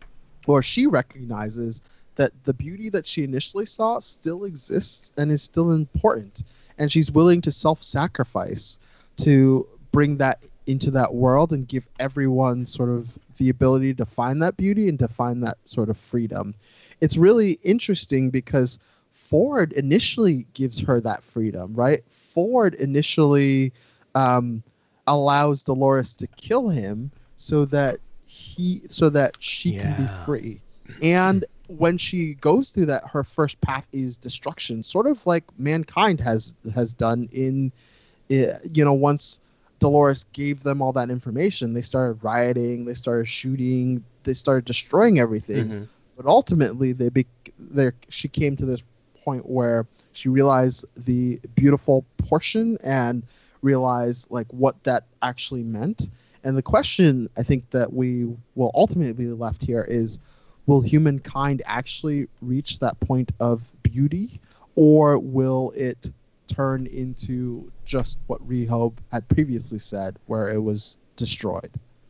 or she recognizes that the beauty that she initially saw still exists and is still important. And she's willing to self-sacrifice to bring that into that world and give everyone sort of the ability to find that beauty and to find that sort of freedom. It's really interesting because Ford initially gives her that freedom, right? Ford initially um, allows Dolores to kill him so that he so that she can be Yeah. free. And when she goes through that, her first path is destruction, sort of like mankind has has done in uh, you know, once Dolores gave them all that information, they started rioting, they started shooting, they started destroying everything. Mhm. But ultimately they be there she came to this point where she realized the beautiful portion and realized like what that actually meant. And the question I think that we will ultimately be left here is, will humankind actually reach that point of beauty, or will it turn into just what Rehob had previously said, where it was destroyed?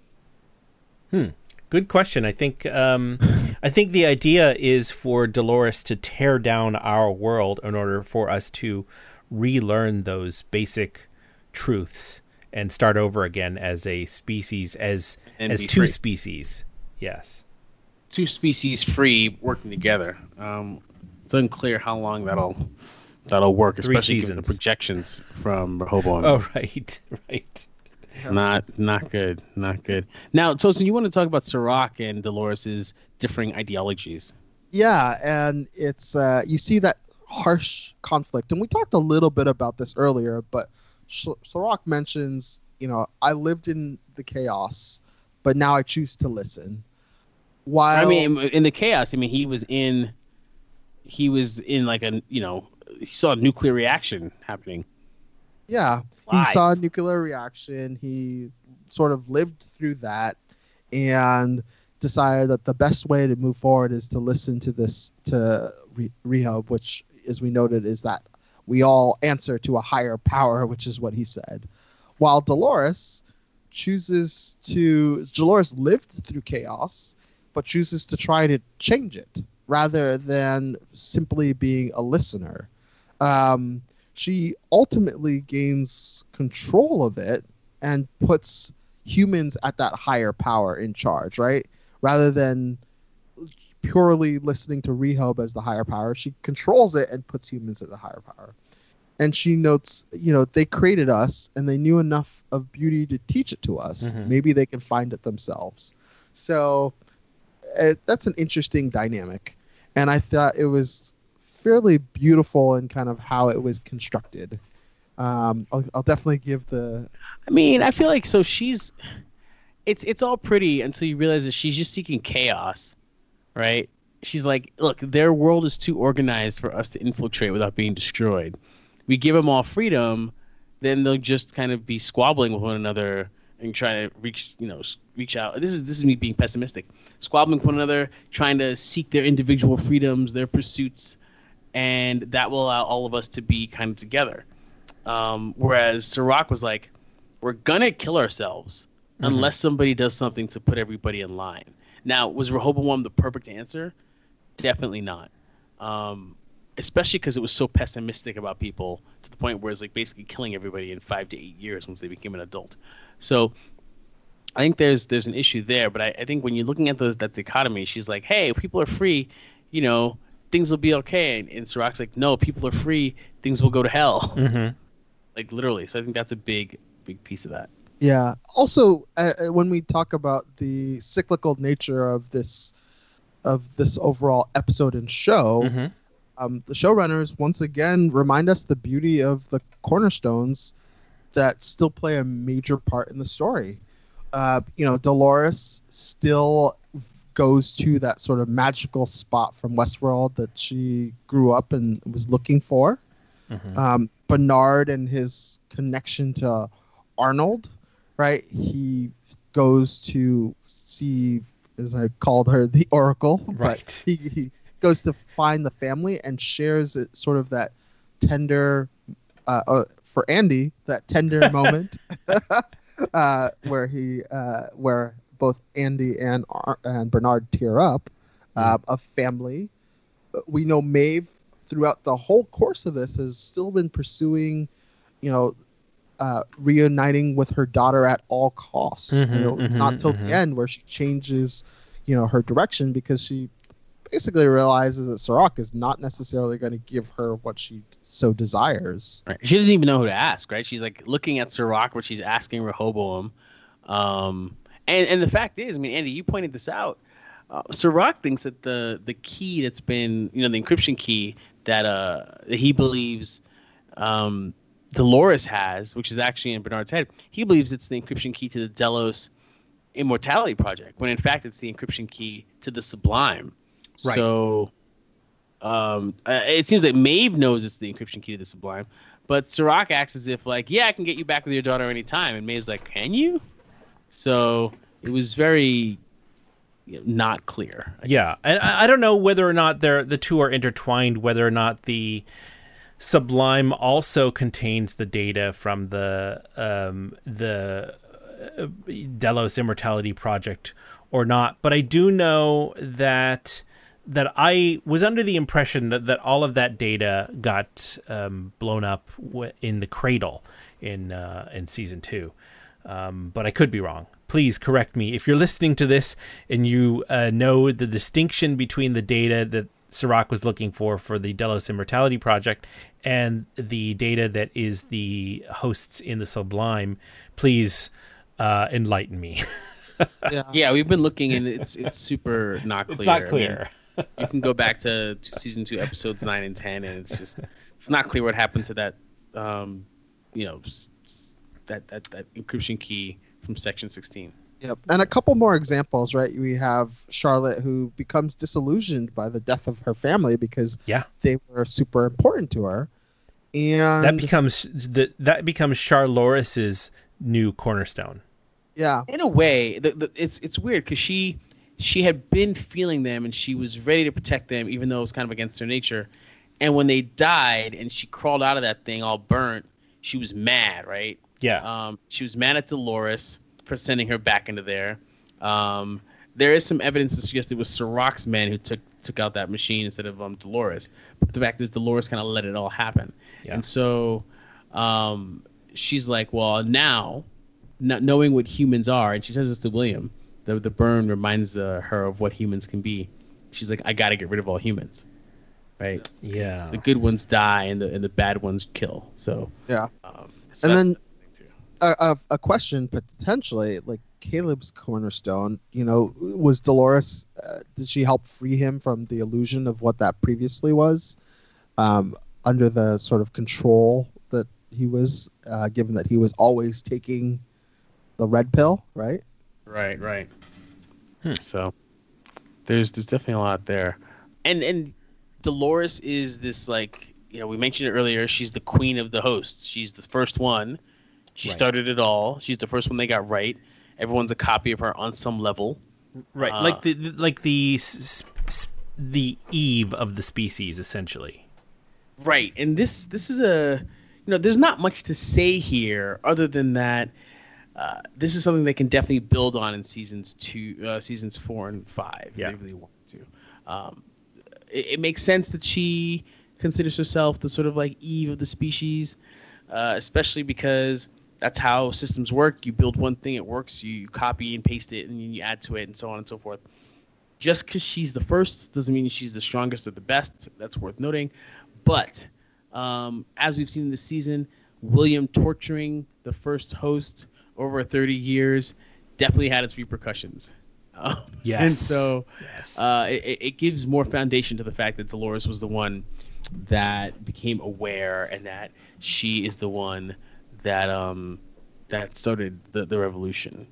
Good question. I think um, I think the idea is for Dolores to tear down our world in order for us to relearn those basic truths and start over again as a species, as And as be two free. species. Yes. Two species free working together. Um, it's unclear how long that'll that'll work, Three especially given the seasons. projections from Rehoboam. Oh, right, right. Not not good, not good. Now, Tosin, you want to talk about Serac and Dolores's differing ideologies? Yeah, and it's uh, you see that harsh conflict, and we talked a little bit about this earlier, but Sh- Serac mentions, you know, I lived in the chaos, but now I choose to listen. While I mean, in the chaos, I mean, he was in, he was in like a, you know, he saw a nuclear reaction happening. yeah, he Live. saw a nuclear reaction. He sort of lived through that, and decided that the best way to move forward is to listen to this to Re- Rehob, which, as we noted, is that we all answer to a higher power, which is what he said. While Dolores chooses to, Dolores lived through chaos, but chooses to try to change it rather than simply being a listener. Um, she ultimately gains control of it and puts humans at that higher power in charge, right? Rather than purely listening to Rehob as the higher power, she controls it and puts humans at the higher power. And she notes, you know, they created us and they knew enough of beauty to teach it to us. Mm-hmm. Maybe they can find it themselves. So uh, that's an interesting dynamic. And I thought it was fairly beautiful in kind of how it was constructed. Um, I'll, I'll definitely give the... I mean, I feel like so she's... It's it's all pretty until you realize that she's just seeking chaos, right? She's like, look, their world is too organized for us to infiltrate without being destroyed. We give them all freedom, then they'll just kind of be squabbling with one another and trying to reach, you know, reach out. This is this is me being pessimistic. Squabbling with one another, trying to seek their individual freedoms, their pursuits, and that will allow all of us to be kind of together. Um, whereas Serac was like, we're gonna kill ourselves mm-hmm. unless somebody does something to put everybody in line. Now, was Rehoboam the perfect answer? Definitely not. Um, especially because it was so pessimistic about people to the point where it's like basically killing everybody in five to eight years once they became an adult. So I think there's there's an issue there. But I, I think when you're looking at those that dichotomy, she's like, hey, if people are free, you know, things will be okay. And, and Serac's like, no, people are free, things will go to hell. Mm-hmm. Like literally. So I think that's a big, big piece of that. Yeah. Also, uh, when we talk about the cyclical nature of this of this overall episode and show, mm-hmm. um, the showrunners once again remind us the beauty of the cornerstones that still play a major part in the story. Uh, you know, Dolores still goes to that sort of magical spot from Westworld that she grew up and was looking for. Mm-hmm. Um, Bernard and his connection to Arnold, right? He goes to see, as I called her, the Oracle, right. But he, he goes to find the family and shares it, sort of that tender, uh, uh, for Andy, that tender moment uh, where he, uh, where both Andy and and Bernard tear up, uh, mm. of family. We know Maeve throughout the whole course of this has still been pursuing, you know, uh, reuniting with her daughter at all costs. Mm-hmm, you know, mm-hmm, not till mm-hmm. the end where she changes, you know, her direction because she basically realizes that Serac is not necessarily going to give her what she so desires. Right. She doesn't even know who to ask, right? She's like looking at Serac where she's asking Rehoboam. Um, and, and the fact is, I mean, Andy, you pointed this out. Uh, Serac thinks that the the key that's been, you know, the encryption key that uh that he believes um, Dolores has, which is actually in Bernard's head, he believes it's the encryption key to the Delos Immortality Project, when in fact it's the encryption key to the Sublime. Right. So um, uh, it seems like Maeve knows it's the encryption key to the Sublime, but Serac acts as if like, yeah, I can get you back with your daughter anytime, and Maeve's like, can you? So it was very you know, not clear. I yeah, guess. and I, I don't know whether or not they're the two are intertwined. Whether or not the Sublime also contains the data from the um, the uh, Delos Immortality Project or not. But I do know that that I was under the impression that, that all of that data got um, blown up w- in the Cradle in uh, in season two. Um, but I could be wrong. Please correct me if you're listening to this and you uh, know the distinction between the data that Serac was looking for for the Delos Immortality Project and the data that is the hosts in the Sublime. Please uh, enlighten me. yeah. yeah, we've been looking and it's it's super not clear. It's not clear. I mean, you can go back to, to season two, episodes nine and ten, and it's just it's not clear what happened to that. Um, you know. That, that that encryption key from section sixteen. Yep. And a couple more examples, right? We have Charlotte, who becomes disillusioned by the death of her family because yeah. they were super important to her. And that becomes the, that becomes Charloris's new cornerstone. Yeah. In a way, the, the, it's it's weird because she she had been feeling them and she was ready to protect them, even though it was kind of against her nature. And when they died and she crawled out of that thing all burnt, she was mad, right? Yeah. Um, she was mad at Dolores for sending her back into there. Um, there is some evidence to suggest it was Sirach's men who took took out that machine instead of um, Dolores. But the fact is, Dolores kind of let it all happen. Yeah. And so um, she's like, well, now, not knowing what humans are, and she says this to William, the, the burn reminds uh, her of what humans can be. She's like, I got to get rid of all humans. Right? Yeah. The good ones die and the and the bad ones kill. So Yeah. um, so And that's then the thing, too. a, a, a question potentially, like Caleb's cornerstone, you know, was Dolores, uh, did she help free him from the illusion of what that previously was, um, under the sort of control that he was, uh, given that he was always taking the red pill, right? Right, right. So there's there's definitely a lot there, and and Dolores is this, like, you know, we mentioned it earlier. She's the queen of the hosts. She's the first one. She Right. started it all. She's the first one they got right. Everyone's a copy of her on some level. Right, Uh, like the like the s- s- the Eve of the species, essentially. Right, and this this is a, you know, there's not much to say here other than that uh, this is something they can definitely build on in seasons two, uh, seasons four and five. Yeah. If they really want to. Um, it, it makes sense that she considers herself the sort of like Eve of the species, uh, especially because that's how systems work. You build one thing, it works. You copy and paste it, and then you add to it, and so on and so forth. Just because she's the first doesn't mean she's the strongest or the best. That's worth noting. But um, as we've seen in this season, William torturing the first host over thirty years definitely had its repercussions. Uh, Yes. And so Yes. uh, it, it gives more foundation to the fact that Dolores was the one that became aware, and that she is the one that um, that started the, the revolution.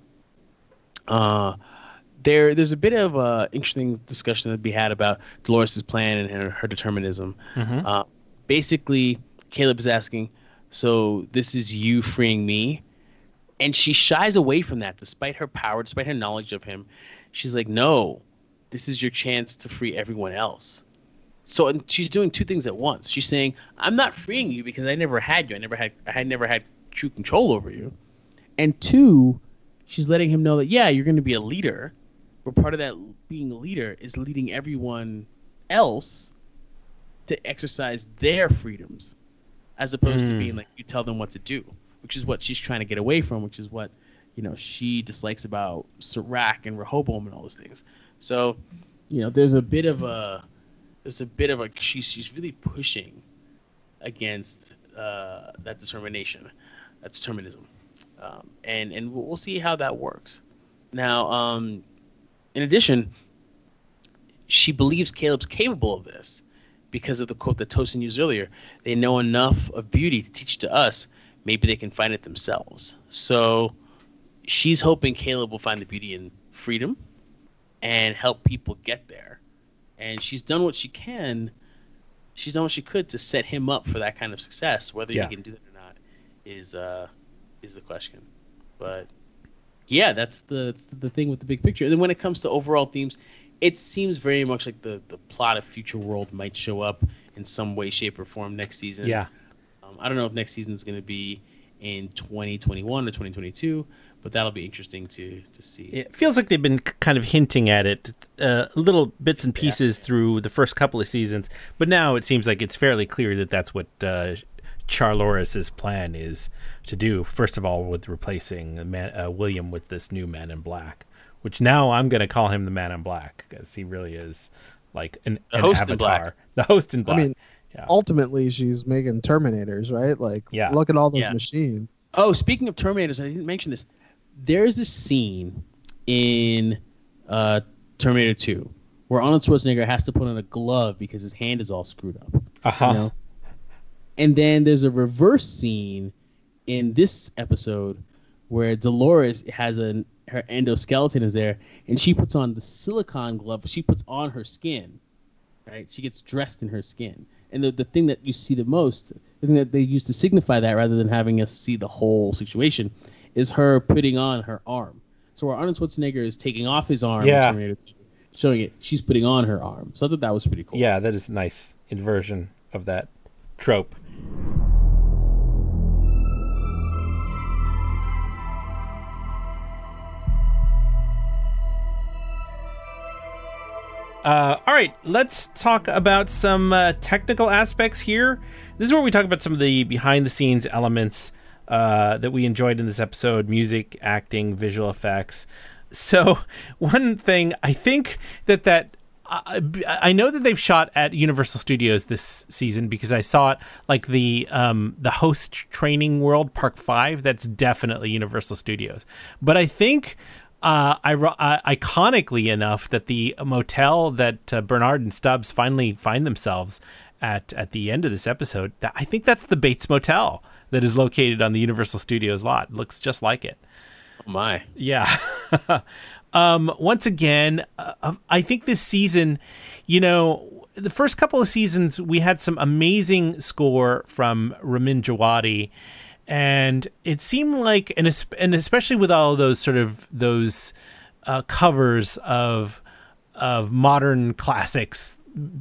Uh, there, there's a bit of uh, interesting discussion that we had about Dolores' plan and her, her determinism. Mhm. Uh, basically, Caleb is asking, so this is you freeing me? And she shies away from that, despite her power, despite her knowledge of him. She's like, no, this is your chance to free everyone else. So and she's doing two things at once. She's saying, I'm not freeing you because I never had you. I never had I had never had true control over you. And two, she's letting him know that, yeah, you're going to be a leader, but part of that being a leader is leading everyone else to exercise their freedoms, as opposed to Mm. being like, you tell them what to do, which is what she's trying to get away from, which is what, you know, she dislikes about Sirach and Rehoboam and all those things. So, you know, there's a bit of a, there's a bit of a, she's, she's really pushing against uh, that determination, that determinism. Um, and, and we'll we'll see how that works. Now, um, in addition, she believes Caleb's capable of this because of the quote that Tosin used earlier. They know enough of beauty to teach to us. Maybe they can find it themselves. So she's hoping Caleb will find the beauty in freedom and help people get there. And she's done what she can. She's done what she could to set him up for that kind of success. Whether Yeah. he can do that or not is uh, is the question. But yeah, that's the that's the thing with the big picture. And then when it comes to overall themes, it seems very much like the, the plot of Future World might show up in some way, shape, or form next season. Yeah. Um, I don't know if next season is going to be in twenty twenty-one or twenty twenty-two, but that'll be interesting to to see. It feels like they've been k- kind of hinting at it, uh, little bits and pieces through the first couple of seasons, but now it seems like it's fairly clear that that's what uh, Charloris's plan is to do. First of all, with replacing the man, uh, William with this new Man in Black, which now I'm going to call him the Man in Black because he really is like an, The an host in avatar. black. The host in black. I mean, Yeah. ultimately, she's making Terminators, right? Like, Yeah. look at all those Yeah. machines. Oh, speaking of Terminators, I didn't mention this. There's this scene in uh, Terminator two where Arnold Schwarzenegger has to put on a glove because his hand is all screwed up. Uh-huh. You know? And then there's a reverse scene in this episode where Dolores has a her endoskeleton is there, and she puts on the silicone glove. She puts on her skin, right? She gets dressed in her skin. And the, the thing that you see the most, the thing that they use to signify that rather than having us see the whole situation, is her putting on her arm. So where Arnold Schwarzenegger is taking off his arm, in Yeah. Terminator two, showing it, she's putting on her arm. So I thought that was pretty cool. Yeah, that is a nice inversion. of that trope. Uh, all right, let's talk about some uh, technical aspects here. This is where we talk about some of the behind-the-scenes elements uh, that we enjoyed in this episode: music, acting, visual effects. So, one thing I think that that uh, I know that they've shot at Universal Studios this season because I saw it, like the um, the host training world, Park Five. That's definitely Universal Studios, but I think. Uh, I, uh, iconically enough that the motel that uh, Bernard and Stubbs finally find themselves at at the end of this episode, that I think that's the Bates Motel that is located on the Universal Studios lot. It looks just like it. Oh my. Yeah. um, once again, uh, I think this season, you know, the first couple of seasons, we had some amazing score from Ramin Djawadi. And it seemed like, and and especially with all those sort of those uh, covers of of modern classics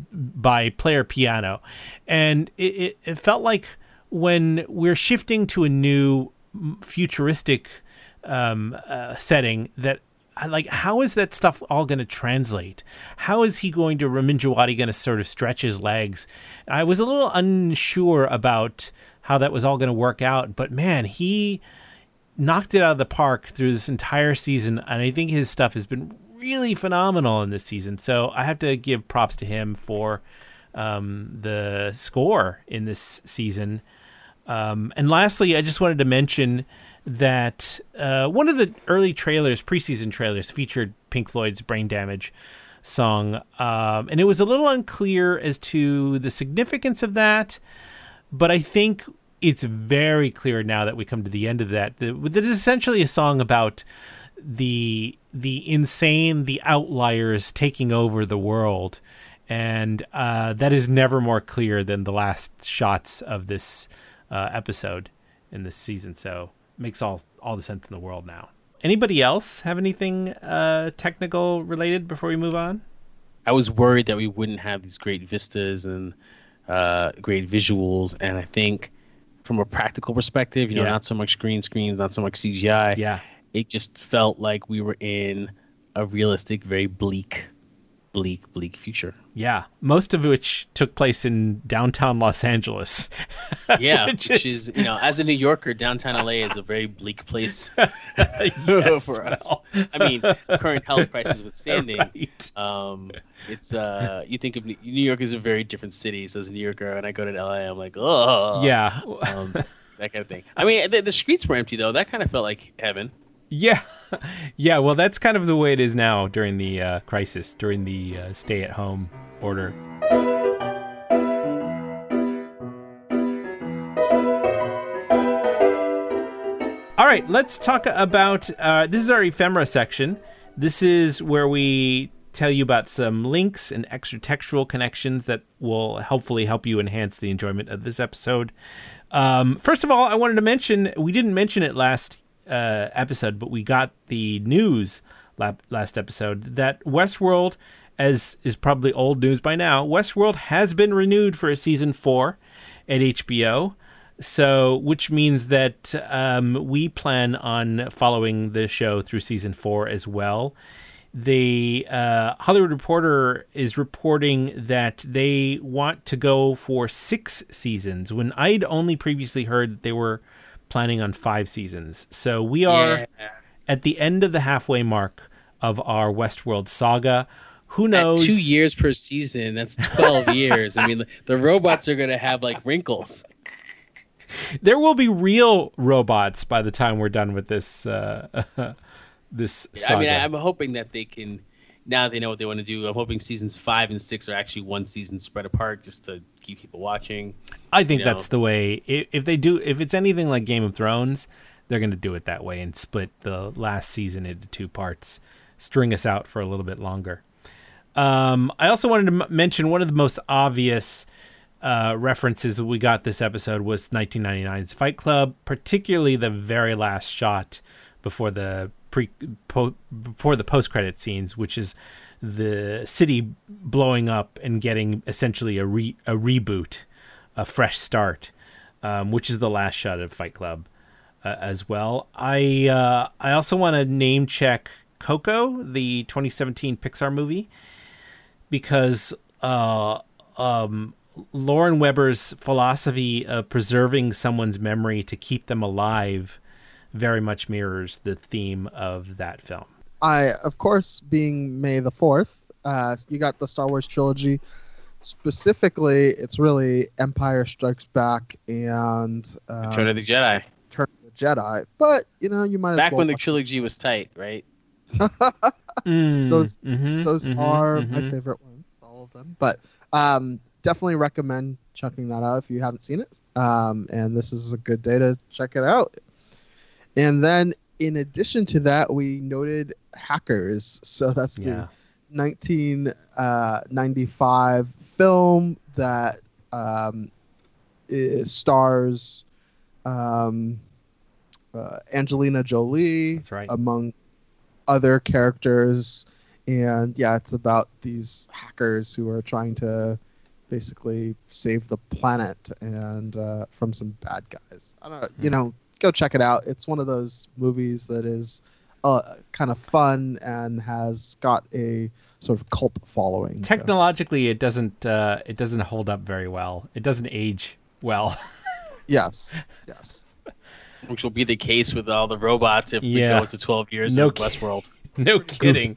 by player piano, and it, it, it felt like when we're shifting to a new futuristic um, uh, setting, that like how is that stuff all going to translate? How is he going to Ramin Djawadi going to sort of stretch his legs? I was a little unsure about how that was all going to work out. But man, he knocked it out of the park through this entire season. And I think his stuff has been really phenomenal in this season. So I have to give props to him for um, the score in this season. Um, and lastly, I just wanted to mention that uh, one of the early trailers, preseason trailers, featured Pink Floyd's Brain Damage song. Um, and it was a little unclear as to the significance of that. But I think it's very clear now that we come to the end of that. That it is essentially a song about the the insane, the outliers taking over the world, and uh, that is never more clear than the last shots of this uh, episode in this season. So it makes all all the sense in the world now. Anybody else have anything uh, technical related before we move on? I was worried that we wouldn't have these great vistas and uh, great visuals, and I think from a practical perspective, you know, Yeah. not so much green screens, not so much C G I. Yeah. It just felt like we were in a realistic, very bleak, bleak, bleak future. Yeah, most of which took place in downtown Los Angeles. Yeah, Which which, is- is, you know, as a New Yorker, downtown L A is a very bleak place Yes, for us. well. I mean, current health prices withstanding, Right. um, it's uh, you think of New New York is a very different city. So as a New Yorker, when I go to L A, I'm like, oh, Yeah. um, that kind of thing. I mean, the, the streets were empty though. That kind of felt like heaven. Yeah. Yeah, well, that's kind of the way it is now during the uh, crisis, during the uh, stay-at-home order. All right, let's talk about, uh, this is our ephemera section. This is where we tell you about some links and extra textual connections that will hopefully help you enhance the enjoyment of this episode. Um, first of all, I wanted to mention, we didn't mention it last uh, episode, but we got the news lap, last episode that Westworld, as is probably old news by now, Westworld has been renewed for a season four at H B O. So, which means that um, we plan on following the show through season four as well. The uh, Hollywood Reporter is reporting that they want to go for six seasons, when I'd only previously heard that they were planning on five seasons. So we are Yeah. at the end of the halfway mark of our Westworld saga. Who At knows? two years per season, that's twelve years. I mean, the, the robots are going to have like wrinkles. There will be real robots by the time we're done with this uh, this saga. I mean, I, I'm hoping that they can, now that they know what they want to do, I'm hoping seasons five and six are actually one season spread apart just to keep people watching. I think you know. that's the way. If, if they do, if it's anything like Game of Thrones, they're going to do it that way and split the last season into two parts, string us out for a little bit longer. Um, I also wanted to m- mention one of the most obvious uh, references we got this episode was nineteen ninety-nine's Fight Club, particularly the very last shot before the pre po- before the post credit scenes, which is the city blowing up and getting essentially a re- a reboot a fresh start, um, which is the last shot of Fight Club uh, as well. I uh, I also want to name check Coco, the twenty seventeen Pixar movie, because uh, um, Lauren Weber's philosophy of preserving someone's memory to keep them alive very much mirrors the theme of that film. I, of course, being May the fourth, uh, you got the Star Wars trilogy. Specifically, it's really Empire Strikes Back and uh, Return of the Jedi. Return of the Jedi. But, you know, you might Back as well when the watch trilogy was tight, right? Mm, those mm-hmm, those mm-hmm, are mm-hmm. my favorite ones, all of them. But um, definitely recommend checking that out if you haven't seen it. Um, and this is a good day to check it out. And then, in addition to that, we noted Hackers. So that's Yeah. the nineteen ninety-five film that um, is, stars um, uh, Angelina Jolie, That's right. among other characters. And yeah, it's about these hackers who are trying to basically save the planet and uh, from some bad guys. I don't know, you know, go check it out. It's one of those movies that is uh, kind of fun and has got a sort of cult following. so. Technologically, it doesn't uh, it doesn't hold up very well. It doesn't age well. Yes, yes. Which will be the case with all the robots if Yeah. we go into twelve years No of ki- Westworld. No kidding.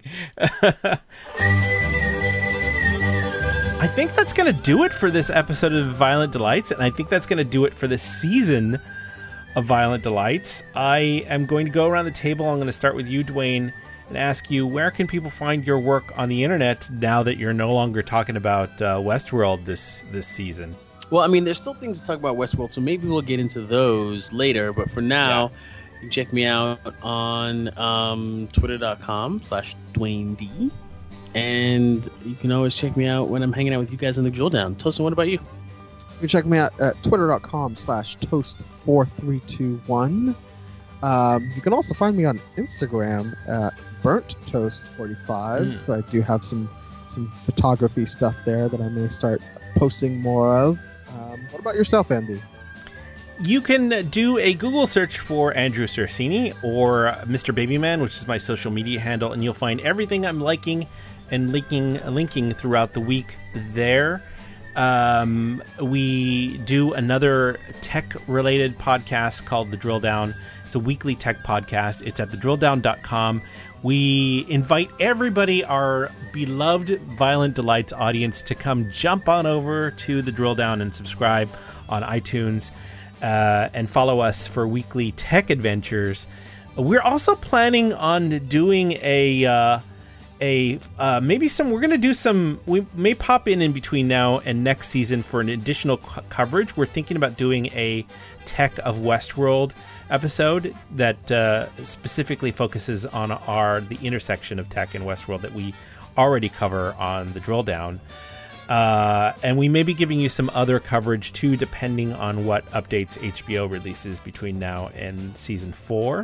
I think that's going to do it for this episode of Violent Delights, and I think that's going to do it for this season of Violent Delights. I am going to go around the table. I'm going to start with you, Dwayne, and ask you, where can people find your work on the internet now that you're no longer talking about uh, Westworld this this season? Well, I mean, there's still things to talk about Westworld, so maybe we'll get into those later. But for now, you can check me out on um, twitter.com slash Dwayne D. And you can always check me out when I'm hanging out with you guys in the drill down. Tosin, what about you? You can check me out at twitter.com slash toast four three two one. Um, you can also find me on Instagram at burnt toast forty-five. Mm. I do have some some photography stuff there that I may start posting more of. Um, what about yourself, Andy? You can do a Google search for Andrew Cersini or Mister Babyman, which is my social media handle, and you'll find everything I'm liking and linking linking throughout the week there. Um, we do another tech-related podcast called The Drill Down. It's a weekly tech podcast. It's at the drill down dot com. We invite everybody, our beloved Violent Delights audience, to come jump on over to The Drill Down and subscribe on iTunes uh, and follow us for weekly tech adventures. We're also planning on doing a... Uh, A uh, maybe some we're gonna do some we may pop in in between now and next season for an additional co- coverage. We're thinking about doing a Tech of Westworld episode that uh, specifically focuses on our the intersection of tech and Westworld that we already cover on the Drill Down, uh, and we may be giving you some other coverage too, depending on what updates H B O releases between now and season four.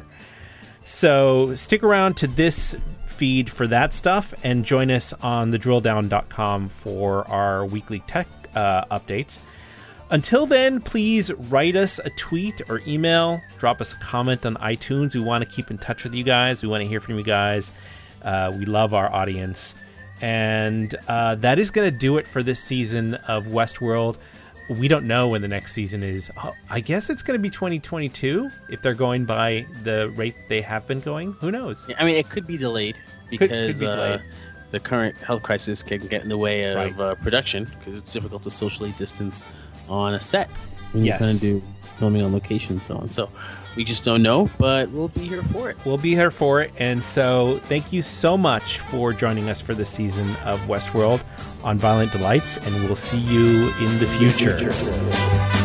So stick around to this feed for that stuff and join us on the drill down dot com for our weekly tech uh, updates. Until then, please write us a tweet or email, drop us a comment on iTunes. We want to keep in touch with you guys. We want to hear from you guys. Uh, we love our audience. And uh, that is going to do it for this season of Westworld. We don't know when the next season is. Oh, I guess it's going to be twenty twenty-two if they're going by the rate they have been going. Who knows? Yeah, I mean, it could be delayed because Could- could be delayed. Uh, the current health crisis can get in the way of Right. uh, production because it's difficult to socially distance on a set when Yes. you kind of do filming on location and so on. So we just don't know, but we'll be here for it. We'll be here for it. And so thank you so much for joining us for this season of Westworld on Violent Delights, and we'll see you in the future.